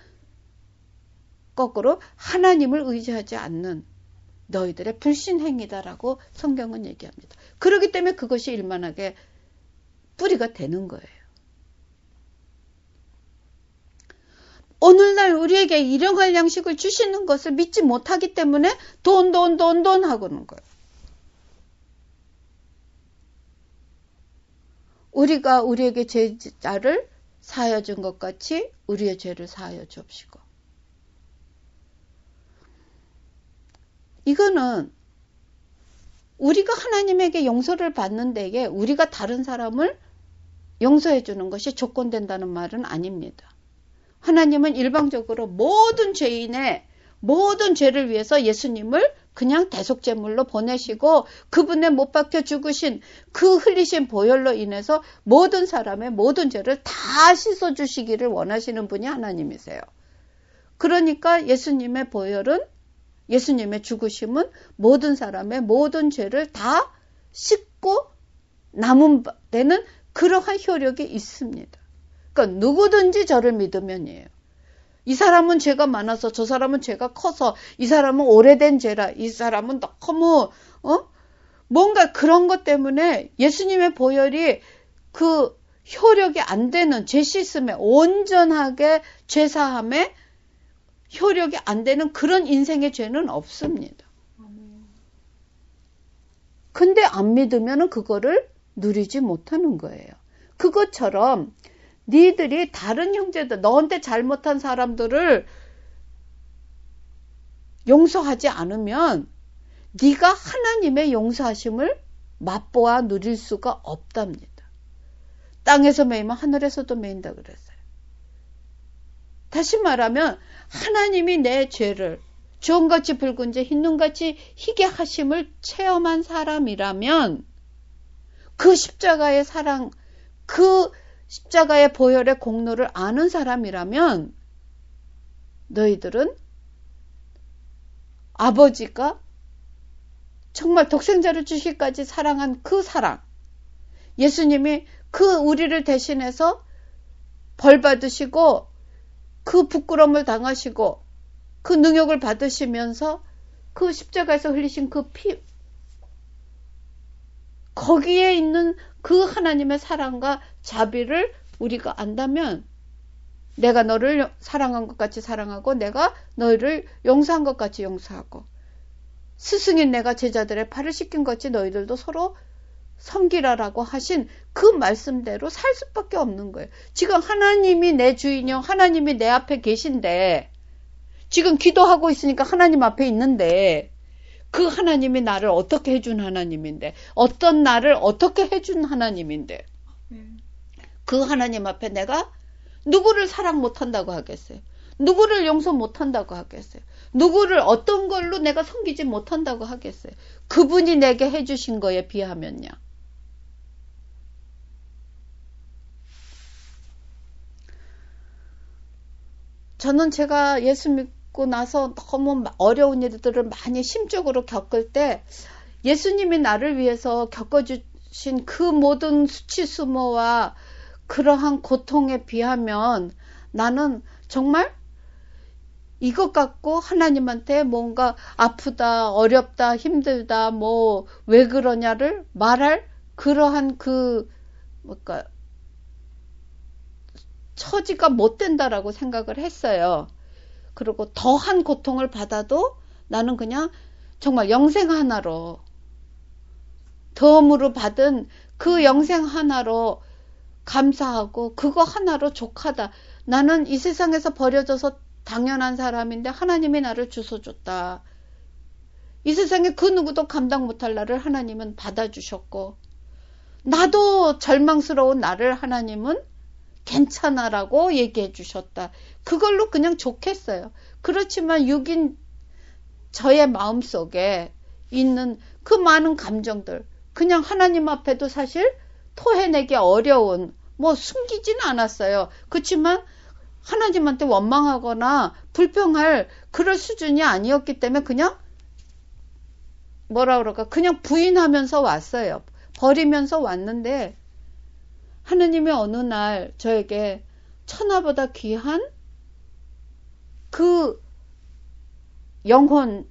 거꾸로 하나님을 의지하지 않는 너희들의 불신행위다라고 성경은 얘기합니다. 그렇기 때문에 그것이 일만하게 뿌리가 되는 거예요. 오늘날 우리에게 일용할 양식을 주시는 것을 믿지 못하기 때문에 돈, 돈, 돈, 돈 하고는 거예요. 우리가 우리에게 죄자를 사하여 준 것 같이 우리의 죄를 사하여 주옵시고. 이거는 우리가 하나님에게 용서를 받는 데에 우리가 다른 사람을 용서해 주는 것이 조건된다는 말은 아닙니다. 하나님은 일방적으로 모든 죄인의 모든 죄를 위해서 예수님을 그냥 대속제물로 보내시고 그분의 못 박혀 죽으신 그 흘리신 보혈로 인해서 모든 사람의 모든 죄를 다 씻어주시기를 원하시는 분이 하나님이세요. 그러니까 예수님의 보혈은, 예수님의 죽으심은 모든 사람의 모든 죄를 다 씻고 남은 데는 그러한 효력이 있습니다. 그러니까 누구든지 저를 믿으면이에요. 이 사람은 죄가 많아서, 저 사람은 죄가 커서, 이 사람은 오래된 죄라, 이 사람은 너무 어? 뭔가 그런 것 때문에 예수님의 보혈이 그 효력이 안 되는, 죄 씻음에, 온전하게 죄사함에 효력이 안 되는 그런 인생의 죄는 없습니다. 근데 안 믿으면 그거를 누리지 못하는 거예요. 그것처럼 니들이 다른 형제들, 너한테 잘못한 사람들을 용서하지 않으면 네가 하나님의 용서하심을 맛보아 누릴 수가 없답니다. 땅에서 매이면 하늘에서도 매인다 그랬어요. 다시 말하면 하나님이 내 죄를 주홍같이 붉은 죄, 흰눈같이 희게 하심을 체험한 사람이라면 그 십자가의 사랑, 그 십자가의 보혈의 공로를 아는 사람이라면 너희들은 아버지가 정말 독생자를 주시기까지 사랑한 그 사랑, 예수님이 그 우리를 대신해서 벌 받으시고 그 부끄러움을 당하시고 그 능욕을 받으시면서 그 십자가에서 흘리신 그 피, 거기에 있는 그 하나님의 사랑과 자비를 우리가 안다면 내가 너를 사랑한 것 같이 사랑하고 내가 너희를 용서한 것 같이 용서하고 스승인 내가 제자들의 팔을 씻긴 것 같이 너희들도 서로 섬기라라고 하신 그 말씀대로 살 수밖에 없는 거예요. 지금 하나님이 내 주인이요, 하나님이 내 앞에 계신데 지금 기도하고 있으니까 하나님 앞에 있는데 그 하나님이 나를 어떻게 해준 하나님인데, 어떤 나를 어떻게 해준 하나님인데, 그 하나님 앞에 내가 누구를 사랑 못한다고 하겠어요? 누구를 용서 못한다고 하겠어요? 누구를 어떤 걸로 내가 섬기지 못한다고 하겠어요? 그분이 내게 해주신 거에 비하면요. 저는 제가 예수 믿고 나서 너무 어려운 일들을 많이 심적으로 겪을 때 예수님이 나를 위해서 겪어주신 그 모든 수치수모와 그러한 고통에 비하면 나는 정말 이것 갖고 하나님한테 뭔가 아프다, 어렵다, 힘들다, 뭐 왜 그러냐를 말할 그러한 그 뭔가 처지가 못 된다라고 생각을 했어요. 그리고 더한 고통을 받아도 나는 그냥 정말 영생 하나로, 덤으로 받은 그 영생 하나로 감사하고 그거 하나로 족하다. 나는 이 세상에서 버려져서 당연한 사람인데 하나님이 나를 주워줬다. 이 세상에 그 누구도 감당 못할 나를 하나님은 받아주셨고, 나도 절망스러운 나를 하나님은 괜찮아라고 얘기해 주셨다. 그걸로 그냥 좋겠어요. 그렇지만 육인 저의 마음속에 있는 그 많은 감정들, 그냥 하나님 앞에도 사실 토해내기 어려운, 뭐 숨기진 않았어요. 그렇지만 하나님한테 원망하거나 불평할 그럴 수준이 아니었기 때문에 그냥 뭐라 그럴까, 그냥 부인하면서 왔어요. 버리면서 왔는데 하나님이 어느 날 저에게 천하보다 귀한 그 영혼,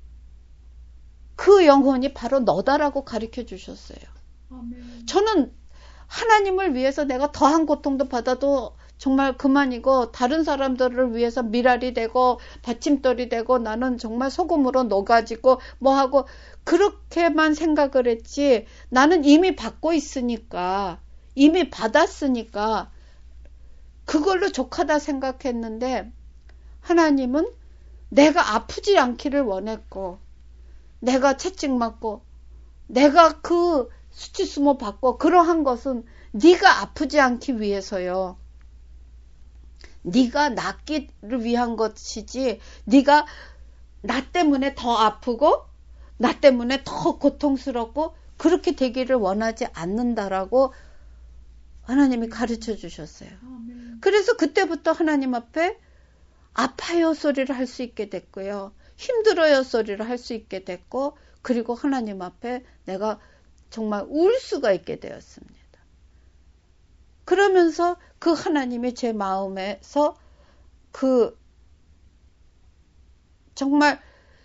그 영혼이 바로 너다라고 가르쳐 주셨어요. 아멘. 저는 하나님을 위해서 내가 더한 고통도 받아도 정말 그만이고 다른 사람들을 위해서 미랄이 되고 받침돌이 되고 나는 정말 소금으로 녹아지고 뭐하고 그렇게만 생각을 했지, 나는 이미 받고 있으니까, 이미 받았으니까 그걸로 족하다 생각했는데 하나님은 내가 아프지 않기를 원했고, 내가 채찍맞고 내가 그 수치수모 받고 그러한 것은 네가 아프지 않기 위해서요. 네가 낫기를 위한 것이지 네가 나 때문에 더 아프고 나 때문에 더 고통스럽고 그렇게 되기를 원하지 않는다라고 하나님이 가르쳐 주셨어요. 그래서 그때부터 하나님 앞에 아파요 소리를 할 수 있게 됐고요. 힘들어요 소리를 할 수 있게 됐고, 그리고 하나님 앞에 내가 정말 울 수가 있게 되었습니다. 그러면서 그 하나님이 제 마음에서 그 정말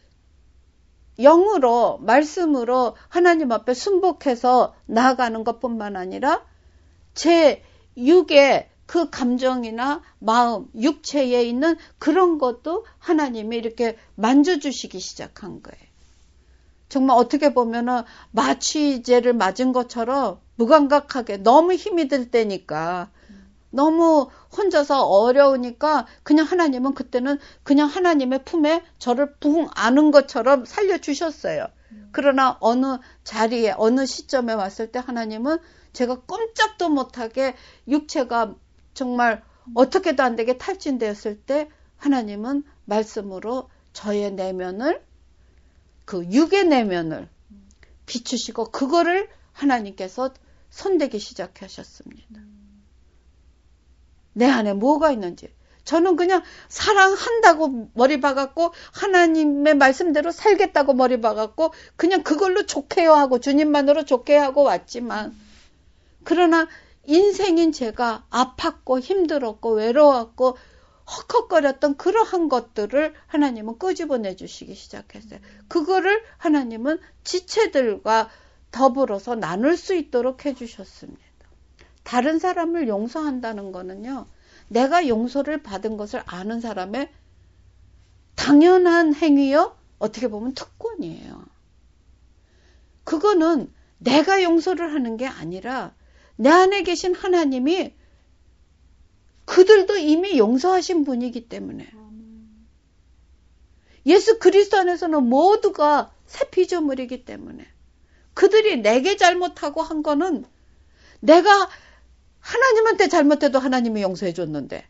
영으로, 말씀으로 하나님 앞에 순복해서 나아가는 것뿐만 아니라 제 육의 그 감정이나 마음, 육체에 있는 그런 것도 하나님이 이렇게 만져주시기 시작한 거예요. 정말 어떻게 보면은 마취제를 맞은 것처럼 무감각하게, 너무 힘이 들 때니까, 너무 혼자서 어려우니까 그냥 하나님은 그때는 그냥 하나님의 품에 저를 붕 안은 것처럼 살려주셨어요. 그러나 어느 자리에, 어느 시점에 왔을 때 하나님은 제가 꼼짝도 못하게 육체가 정말 어떻게도 안 되게 탈진되었을 때 하나님은 말씀으로 저의 내면을, 그 육의 내면을 비추시고 그거를 하나님께서 손대기 시작하셨습니다. 내 안에 뭐가 있는지. 저는 그냥 사랑한다고 머리 박았고 하나님의 말씀대로 살겠다고 머리 박았고 그냥 그걸로 좋게요 하고 주님만으로 좋게 하고 왔지만, 그러나 인생인 제가 아팠고 힘들었고 외로웠고 헉헉거렸던 그러한 것들을 하나님은 끄집어내 주시기 시작했어요. 그거를 하나님은 지체들과 더불어서 나눌 수 있도록 해주셨습니다. 다른 사람을 용서한다는 거는요, 내가 용서를 받은 것을 아는 사람의 당연한 행위요, 어떻게 보면 특권이에요. 그거는 내가 용서를 하는 게 아니라 내 안에 계신 하나님이 그들도 이미 용서하신 분이기 때문에, 예수 그리스도 안에서는 모두가 새 피조물이기 때문에, 그들이 내게 잘못하고 한 거는 내가 하나님한테 잘못해도 하나님이 용서해 줬는데,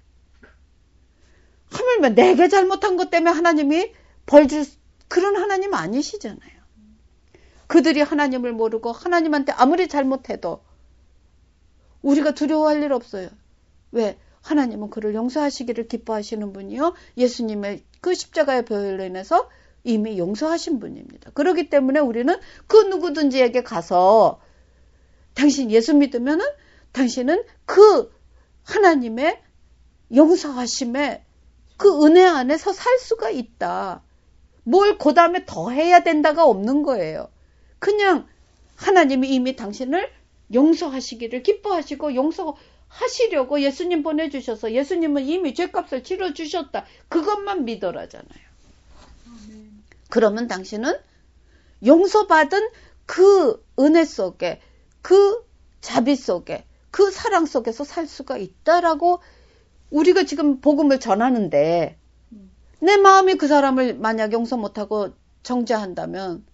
하물며 내게 잘못한 것 때문에 하나님이 벌 줄 그런 하나님 아니시잖아요. 그들이 하나님을 모르고 하나님한테 아무리 잘못해도 우리가 두려워할 일 없어요. 왜? 하나님은 그를 용서하시기를 기뻐하시는 분이요, 예수님의 그 십자가의 보혈로 인해서 이미 용서하신 분입니다. 그렇기 때문에 우리는 그 누구든지에게 가서 당신 예수 믿으면은 당신은 그 하나님의 용서하심에 그 은혜 안에서 살 수가 있다. 뭘 그 다음에 더 해야 된다가 없는 거예요. 그냥 하나님이 이미 당신을 용서하시기를 기뻐하시고 용서하시려고 예수님 보내주셔서 예수님은 이미 죄값을 치러주셨다. 그것만 믿어라잖아요. 그러면 당신은 용서받은 그 은혜 속에, 그 자비 속에, 그 사랑 속에서 살 수가 있다라고 우리가 지금 복음을 전하는데, 내 마음이 그 사람을 만약 용서 못하고 정죄한다면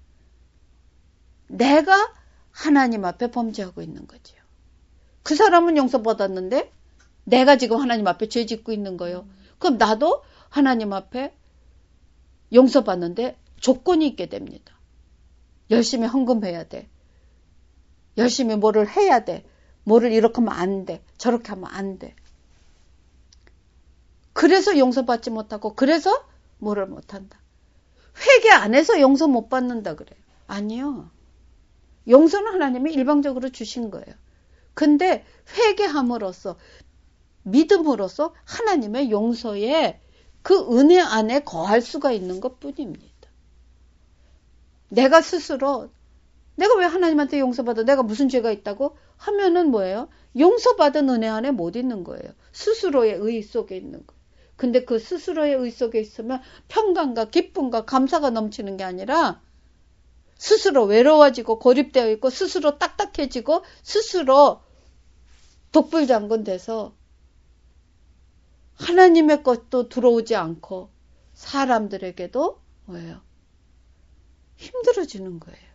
내가 하나님 앞에 범죄하고 있는 거죠. 그 사람은 용서받았는데 내가 지금 하나님 앞에 죄 짓고 있는 거예요. 그럼 나도 하나님 앞에 용서받는데 조건이 있게 됩니다. 열심히 헌금해야 돼. 열심히 뭐를 해야 돼. 뭐를 이렇게 하면 안 돼. 저렇게 하면 안 돼. 그래서 용서받지 못하고 그래서 뭐를 못한다. 회개 안 해서 용서 못 받는다 그래요. 아니요. 용서는 하나님이 일방적으로 주신 거예요. 근데 회개함으로써, 믿음으로써 하나님의 용서에 그 은혜 안에 거할 수가 있는 것뿐입니다. 내가 스스로 내가 왜 하나님한테 용서받아? 내가 무슨 죄가 있다고? 하면은 뭐예요? 용서받은 은혜 안에 못 있는 거예요. 스스로의 의 속에 있는 거예요. 근데 그 스스로의 의 속에 있으면 평강과 기쁨과 감사가 넘치는 게 아니라 스스로 외로워지고 고립되어 있고 스스로 딱딱해지고 스스로 독불장군 돼서 하나님의 것도 들어오지 않고 사람들에게도 뭐예요? 힘들어지는 거예요.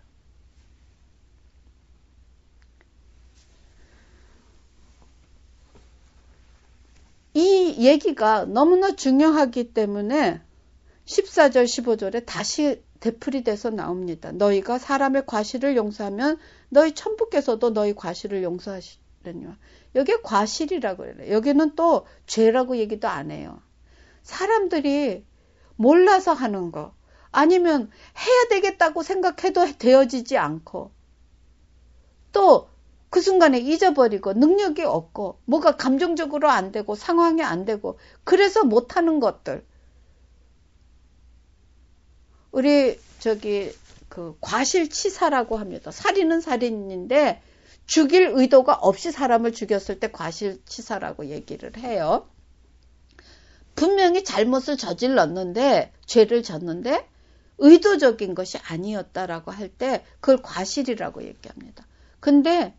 이 얘기가 너무나 중요하기 때문에 십사 절 십오 절에 다시 되풀이돼서 나옵니다. 너희가 사람의 과실을 용서하면 너희 천부께서도 너희 과실을 용서하시려니와. 여기에 과실이라고 그래요. 여기는 또 죄라고 얘기도 안 해요. 사람들이 몰라서 하는 거, 아니면 해야 되겠다고 생각해도 되어지지 않고, 또 그 순간에 잊어버리고 능력이 없고 뭐가 감정적으로 안 되고 상황이 안 되고 그래서 못하는 것들. 우리 저기 그 과실치사라고 합니다. 살인은 살인인데 죽일 의도가 없이 사람을 죽였을 때 과실치사라고 얘기를 해요. 분명히 잘못을 저질렀는데, 죄를 졌는데 의도적인 것이 아니었다라고 할 때 그걸 과실이라고 얘기합니다. 근데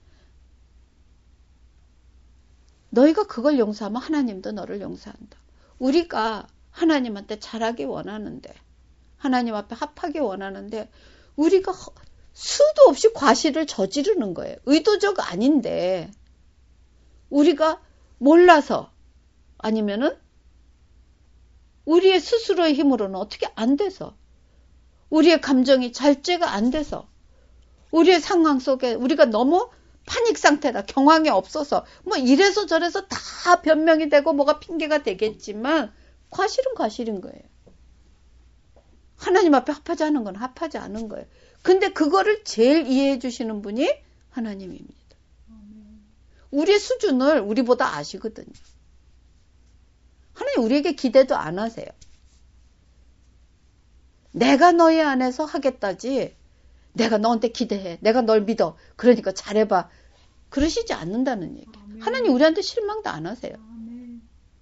너희가 그걸 용서하면 하나님도 너를 용서한다. 우리가 하나님한테 잘하기 원하는데, 하나님 앞에 합하기 원하는데 우리가 수도 없이 과실을 저지르는 거예요. 의도적 아닌데 우리가 몰라서, 아니면은 우리의 스스로의 힘으로는 어떻게 안 돼서, 우리의 감정이 절제가 안 돼서, 우리의 상황 속에 우리가 너무 파닉 상태다, 경황이 없어서 뭐 이래서 저래서 다 변명이 되고 뭐가 핑계가 되겠지만 과실은 과실인 거예요. 하나님 앞에 합하지 않은 건 합하지 않은 거예요. 근데 그거를 제일 이해해 주시는 분이 하나님입니다. 우리의 수준을 우리보다 아시거든요. 하나님 우리에게 기대도 안 하세요. 내가 너희 안에서 하겠다지, 내가 너한테 기대해, 내가 널 믿어, 그러니까 잘해봐, 그러시지 않는다는 얘기예요. 아멘. 하나님 우리한테 실망도 안 하세요. 아멘.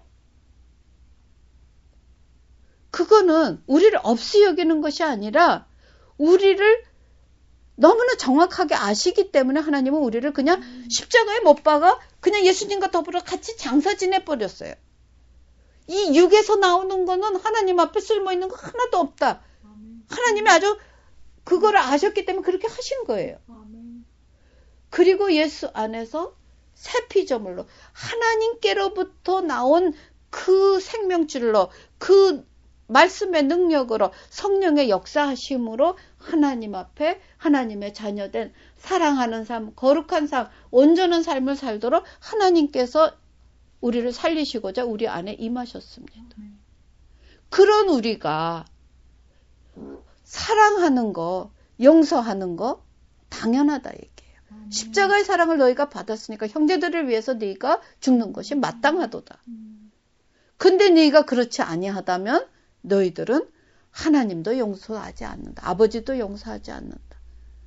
그거는 우리를 없이 여기는 것이 아니라 우리를 너무나 정확하게 아시기 때문에 하나님은 우리를 그냥 음. 십자가에 못 박아 그냥 예수님과 더불어 같이 장사 지내버렸어요. 이 육에서 나오는 거는 하나님 앞에 쓸모있는 거 하나도 없다. 아멘. 하나님이 아주 그거를 아셨기 때문에 그렇게 하신 거예요. 아멘. 그리고 예수 안에서 새 피조물로 하나님께로부터 나온 그 생명줄로, 그 말씀의 능력으로, 성령의 역사하심으로 하나님 앞에 하나님의 자녀된 사랑하는 삶, 거룩한 삶, 온전한 삶을 살도록 하나님께서 우리를 살리시고자 우리 안에 임하셨습니다. 아멘. 그런 우리가 사랑하는 거, 용서하는 거 당연하다 얘기해요. 아멘. 십자가의 사랑을 너희가 받았으니까 형제들을 위해서 너희가 죽는 것이 마땅하도다. 음. 근데 너희가 그렇지 아니하다면 너희들은 하나님도 용서하지 않는다. 아버지도 용서하지 않는다.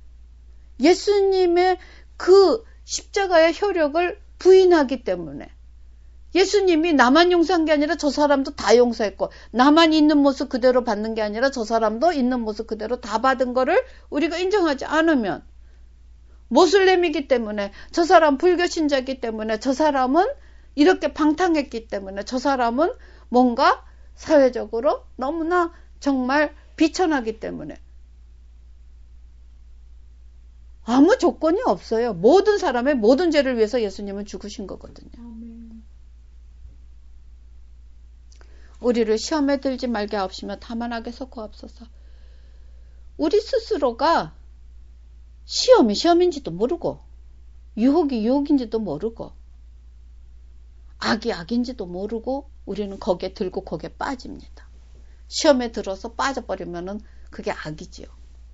예수님의 그 십자가의 효력을 부인하기 때문에, 예수님이 나만 용서한 게 아니라 저 사람도 다 용서했고, 나만 있는 모습 그대로 받는 게 아니라 저 사람도 있는 모습 그대로 다 받은 거를 우리가 인정하지 않으면, 모슬렘이기 때문에, 저 사람 불교 신자이기 때문에, 저 사람은 이렇게 방탕했기 때문에, 저 사람은 뭔가 사회적으로 너무나 정말 비천하기 때문에 아무 조건이 없어요. 모든 사람의 모든 죄를 위해서 예수님은 죽으신 거거든요. 아멘. 우리를 시험에 들지 말게 하옵시며 다만 악에서 구하옵소서. 우리 스스로가 시험이 시험인지도 모르고, 유혹이 유혹인지도 모르고, 악이 악인지도 모르고 우리는 거기에 들고 거기에 빠집니다. 시험에 들어서 빠져버리면은 그게 악이지요.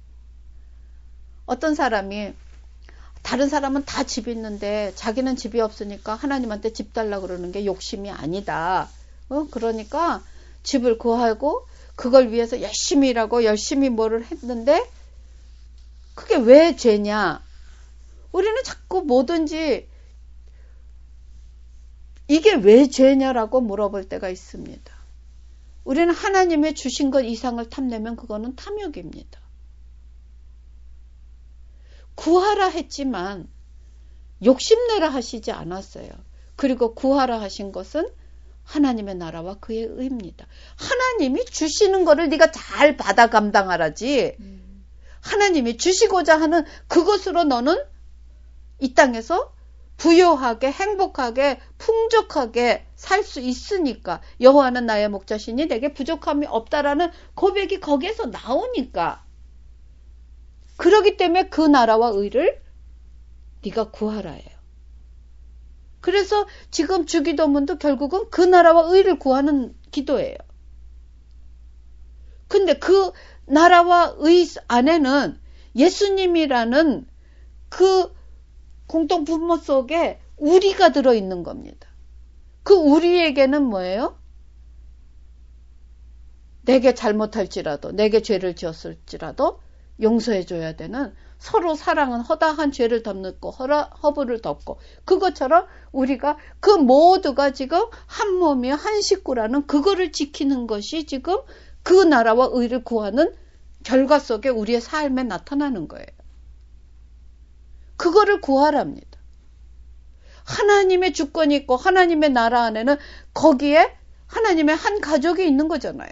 어떤 사람이, 다른 사람은 다 집이 있는데 자기는 집이 없으니까 하나님한테 집 달라고 그러는 게 욕심이 아니다. 어? 그러니까 집을 구하고 그걸 위해서 열심히 일하고 열심히 뭐를 했는데 그게 왜 죄냐? 우리는 자꾸 뭐든지 이게 왜 죄냐라고 물어볼 때가 있습니다. 우리는 하나님의 주신 것 이상을 탐내면 그거는 탐욕입니다. 구하라 했지만 욕심내라 하시지 않았어요. 그리고 구하라 하신 것은 하나님의 나라와 그의 의입니다. 하나님이 주시는 거를 네가 잘 받아 감당하라지. 음. 하나님이 주시고자 하는 그것으로 너는 이 땅에서 부유하게 행복하게 풍족하게 살 수 있으니까 여호와는 나의 목자시니 내게 부족함이 없다라는 고백이 거기에서 나오니까 그러기 때문에 그 나라와 의를 네가 구하라 해요. 그래서 지금 주기도문도 결국은 그 나라와 의를 구하는 기도예요. 근데 그 나라와 의 안에는 예수님이라는 그 공동 분모 속에 우리가 들어있는 겁니다. 그 우리에게는 뭐예요? 내게 잘못할지라도 내게 죄를 지었을지라도 용서해줘야 되는 서로 사랑은 허다한 죄를 덮고 허브를 덮고 그것처럼 우리가 그 모두가 지금 한 몸이요 한 식구라는 그거를 지키는 것이 지금 그 나라와 의를 구하는 결과 속에 우리의 삶에 나타나는 거예요. 그거를 구하랍니다. 하나님의 주권이 있고 하나님의 나라 안에는 거기에 하나님의 한 가족이 있는 거잖아요.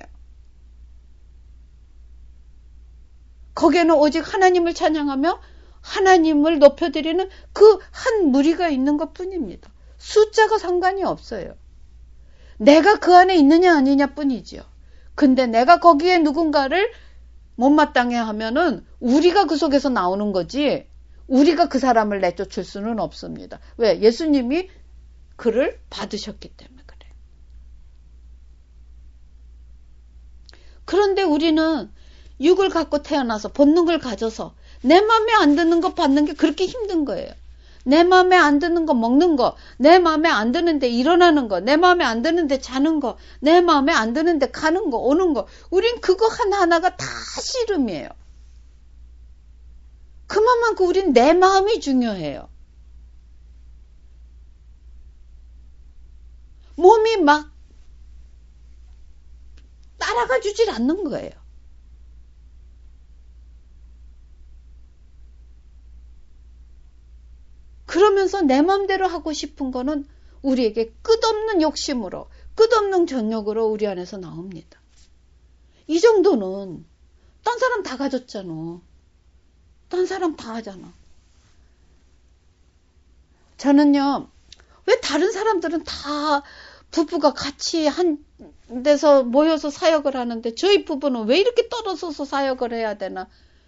거기에는 오직 하나님을 찬양하며 하나님을 높여드리는 그 한 무리가 있는 것 뿐입니다. 숫자가 상관이 없어요. 내가 그 안에 있느냐 아니냐 뿐이지요. 근데 내가 거기에 누군가를 못마땅해 하면은 우리가 그 속에서 나오는 거지 우리가 그 사람을 내쫓을 수는 없습니다. 왜? 예수님이 그를 받으셨기 때문에 그래요. 그런데 우리는 육을 갖고 태어나서 본능을 가져서 내 마음에 안 드는 거 받는 게 그렇게 힘든 거예요. 내 마음에 안 드는 거 먹는 거, 내 마음에 안 드는데 일어나는 거, 내 마음에 안 드는데 자는 거, 내 마음에 안 드는데 가는 거, 오는 거. 우린 그거 하나하나가 다 씨름이에요. 그만큼 우린 내 마음이 중요해요. 몸이 막 따라가 주질 않는 거예요. 그러면서 내 마음대로 하고 싶은 거는 우리에게 끝없는 욕심으로, 끝없는 정욕으로 우리 안에서 나옵니다. 이 정도는 딴 사람 다 가졌잖아. 딴 사람 다 하잖아. 저는요, 왜 다른 사람들은 다 부부가 같이 한 데서 모여서 사역을 하는데 저희 부부는 왜 이렇게 떨어져서 사역을 해야 되나?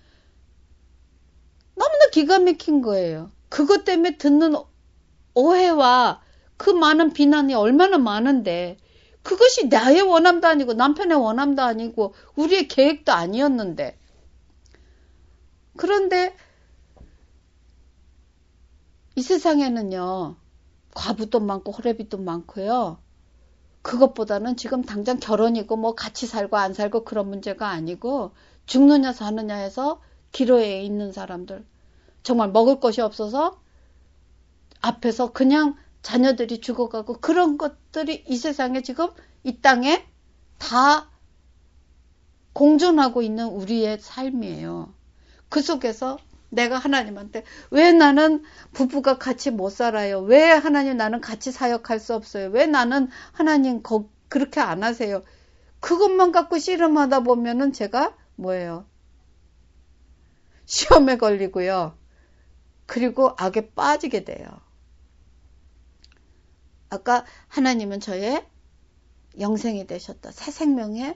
너무나 기가 막힌 거예요. 그것 때문에 듣는 오해와 그 많은 비난이 얼마나 많은데 그것이 나의 원함도 아니고 남편의 원함도 아니고 우리의 계획도 아니었는데 그런데 이 세상에는요 과부도 많고 호래비도 많고요 그것보다는 지금 당장 결혼이고 뭐 같이 살고 안 살고 그런 문제가 아니고 죽느냐 사느냐 해서 기로에 있는 사람들 정말 먹을 것이 없어서 앞에서 그냥 자녀들이 죽어가고 그런 것들이 이 세상에 지금 이 땅에 다 공존하고 있는 우리의 삶이에요. 그 속에서 내가 하나님한테 왜 나는 부부가 같이 못 살아요? 왜 하나님 나는 같이 사역할 수 없어요? 왜 나는 하나님 거, 그렇게 안 하세요? 그것만 갖고 씨름하다 보면은 제가 뭐예요? 시험에 걸리고요. 그리고 악에 빠지게 돼요. 아까 하나님은 저의 영생이 되셨다. 새 생명의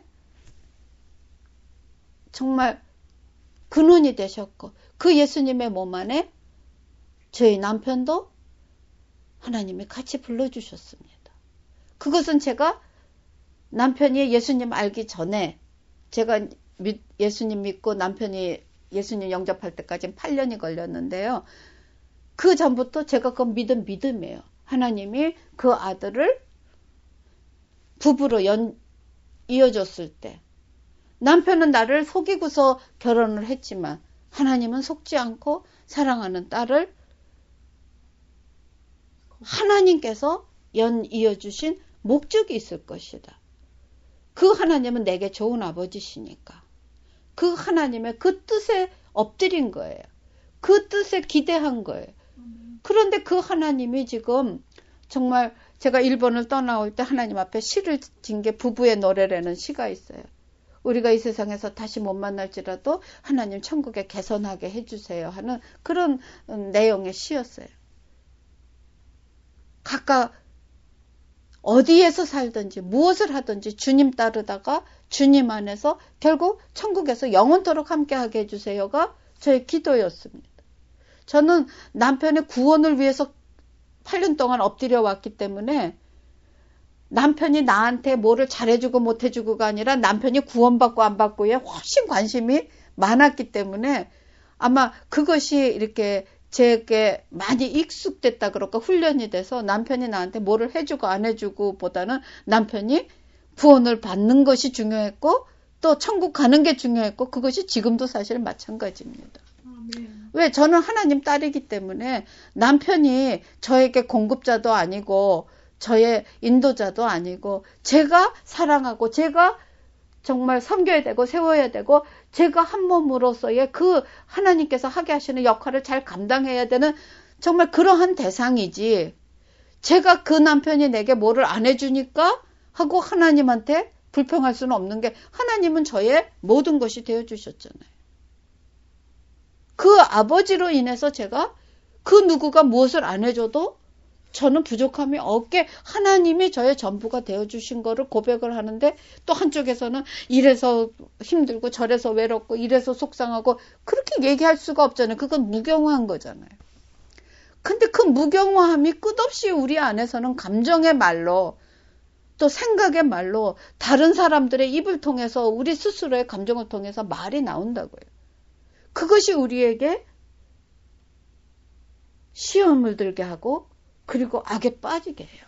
정말 근원이 되셨고 그 예수님의 몸 안에 저희 남편도 하나님이 같이 불러주셨습니다. 그것은 제가 남편이 예수님 알기 전에 제가 예수님 믿고 남편이 예수님 영접할 때까지는 팔 년이 걸렸는데요. 그 전부터 제가 그 믿은 믿음이에요. 하나님이 그 아들을 부부로 연, 이어줬을 때 남편은 나를 속이고서 결혼을 했지만 하나님은 속지 않고 사랑하는 딸을 하나님께서 연 이어주신 목적이 있을 것이다. 그 하나님은 내게 좋은 아버지시니까 그 하나님의 그 뜻에 엎드린 거예요. 그 뜻에 기대한 거예요. 그런데 그 하나님이 지금 정말 제가 일본을 떠나올 때 하나님 앞에 시를 진 게 부부의 노래라는 시가 있어요. 우리가 이 세상에서 다시 못 만날지라도 하나님 천국에 개선하게 해주세요 하는 그런 내용의 시였어요. 각각 어디에서 살든지 무엇을 하든지 주님 따르다가 주님 안에서 결국 천국에서 영원토록 함께하게 해주세요가 저의 기도였습니다. 저는 남편의 구원을 위해서 팔 년 동안 엎드려 왔기 때문에 남편이 나한테 뭐를 잘해주고 못해주고가 아니라 남편이 구원받고 안 받고에 훨씬 관심이 많았기 때문에 아마 그것이 이렇게 제게 많이 익숙됐다 그럴까 훈련이 돼서 남편이 나한테 뭐를 해주고 안 해주고 보다는 남편이 구원을 받는 것이 중요했고 또 천국 가는 게 중요했고 그것이 지금도 사실 마찬가지입니다. 네. 왜? 저는 하나님 딸이기 때문에 남편이 저에게 공급자도 아니고 저의 인도자도 아니고 제가 사랑하고 제가 정말 섬겨야 되고 세워야 되고 제가 한 몸으로서의 그 하나님께서 하게 하시는 역할을 잘 감당해야 되는 정말 그러한 대상이지 제가 그 남편이 내게 뭐를 안 해주니까 하고 하나님한테 불평할 수는 없는 게 하나님은 저의 모든 것이 되어주셨잖아요. 그 아버지로 인해서 제가 그 누구가 무엇을 안 해줘도 저는 부족함이 없게 하나님이 저의 전부가 되어주신 거를 고백을 하는데 또 한쪽에서는 이래서 힘들고 저래서 외롭고 이래서 속상하고 그렇게 얘기할 수가 없잖아요. 그건 무경화한 거잖아요. 근데 그 무경화함이 끝없이 우리 안에서는 감정의 말로 또 생각의 말로 다른 사람들의 입을 통해서 우리 스스로의 감정을 통해서 말이 나온다고요. 그것이 우리에게 시험을 들게 하고 그리고 악에 빠지게 해요.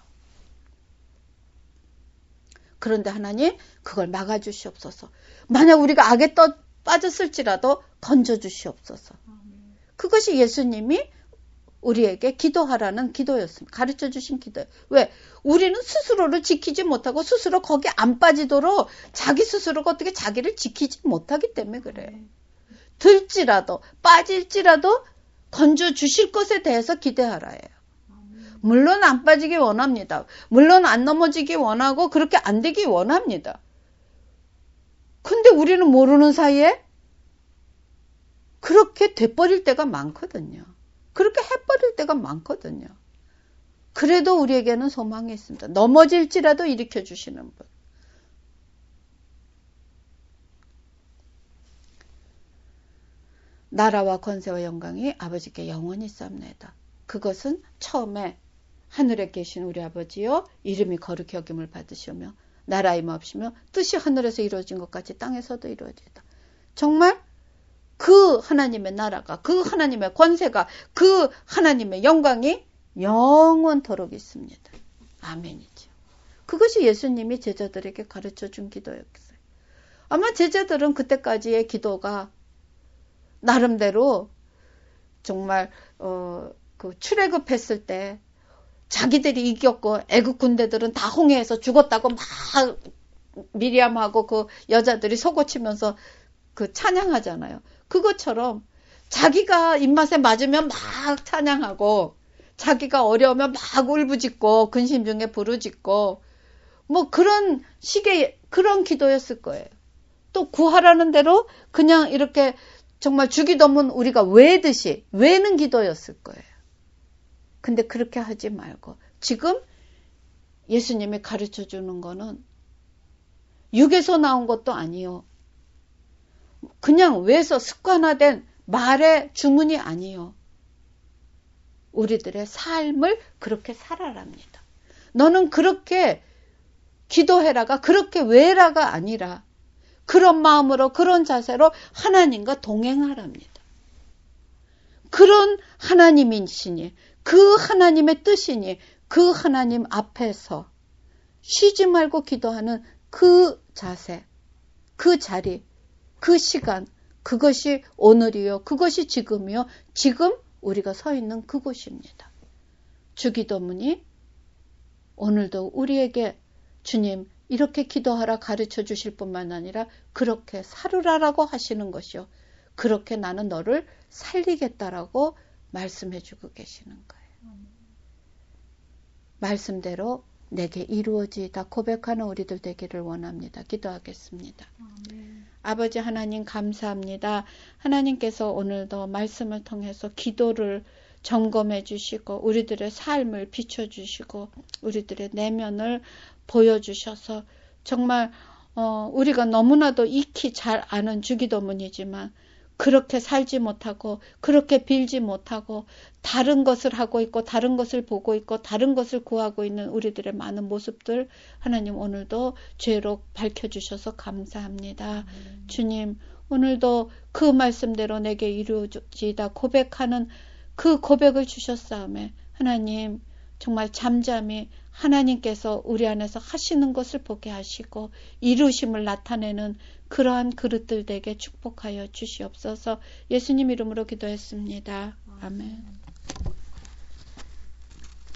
그런데 하나님 그걸 막아주시옵소서. 만약 우리가 악에 떠 빠졌을지라도 건져주시옵소서. 그것이 예수님이 우리에게 기도하라는 기도였습니다. 가르쳐주신 기도예요. 왜? 우리는 스스로를 지키지 못하고 스스로 거기 안 빠지도록 자기 스스로가 어떻게 자기를 지키지 못하기 때문에 그래요. 들지라도 빠질지라도 건져주실 것에 대해서 기대하라 해요. 물론 안 빠지기 원합니다. 물론 안 넘어지기 원하고 그렇게 안 되기 원합니다. 근데 우리는 모르는 사이에 그렇게 돼버릴 때가 많거든요. 그렇게 해버릴 때가 많거든요. 그래도 우리에게는 소망이 있습니다. 넘어질지라도 일으켜 주시는 분. 나라와 권세와 영광이 아버지께 영원히 쌉니다. 그것은 처음에 하늘에 계신 우리 아버지여 이름이 거룩히 여김을 받으시오며 나라 임하옵시며 뜻이 하늘에서 이루어진 것 같이 땅에서도 이루어지다. 정말 그 하나님의 나라가 그 하나님의 권세가 그 하나님의 영광이 영원토록 있습니다. 아멘이죠. 그것이 예수님이 제자들에게 가르쳐준 기도였어요. 아마 제자들은 그때까지의 기도가 나름대로 정말 어, 그 출애굽했을 때 자기들이 이겼고 애국 군대들은 다 홍해에서 죽었다고 막 미리암하고 그 여자들이 속고치면서 그 찬양하잖아요. 그것처럼 자기가 입맛에 맞으면 막 찬양하고 자기가 어려우면 막 울부짖고 근심 중에 부르짖고 뭐 그런 식의 그런 기도였을 거예요. 또 구하라는 대로 그냥 이렇게 정말 주기도문 우리가 외듯이 외는 기도였을 거예요. 근데 그렇게 하지 말고 지금 예수님이 가르쳐 주는 거는 육에서 나온 것도 아니요. 그냥 외서 습관화된 말의 주문이 아니요. 우리들의 삶을 그렇게 살아랍니다. 너는 그렇게 기도해라가 그렇게 외라가 아니라 그런 마음으로 그런 자세로 하나님과 동행하랍니다. 그런 하나님이시니 그 하나님의 뜻이니 그 하나님 앞에서 쉬지 말고 기도하는 그 자세, 그 자리, 그 시간, 그것이 오늘이요. 그것이 지금이요. 지금 우리가 서 있는 그곳입니다. 주기도문이 오늘도 우리에게 주님 이렇게 기도하라 가르쳐 주실 뿐만 아니라 그렇게 살으라라고 하시는 것이요. 그렇게 나는 너를 살리겠다라고 말씀해 주고 계시는 거예요. 말씀대로 내게 이루어지다 고백하는 우리들 되기를 원합니다. 기도하겠습니다. 아멘. 아버지 하나님 감사합니다. 하나님께서 오늘도 말씀을 통해서 기도를 점검해 주시고 우리들의 삶을 비춰주시고 우리들의 내면을 보여주셔서 정말 어, 우리가 너무나도 익히 잘 아는 주기도문이지만 그렇게 살지 못하고 그렇게 빌지 못하고 다른 것을 하고 있고 다른 것을 보고 있고 다른 것을 구하고 있는 우리들의 많은 모습들 하나님 오늘도 죄로 밝혀주셔서 감사합니다. 음. 주님 오늘도 그 말씀대로 내게 이루어지다 고백하는 그 고백을 주셨사오매 하나님 정말 잠잠히 하나님께서 우리 안에서 하시는 것을 보게 하시고 이루심을 나타내는 그러한 그릇들 되게 축복하여 주시옵소서. 예수님 이름으로 기도했습니다. 아멘.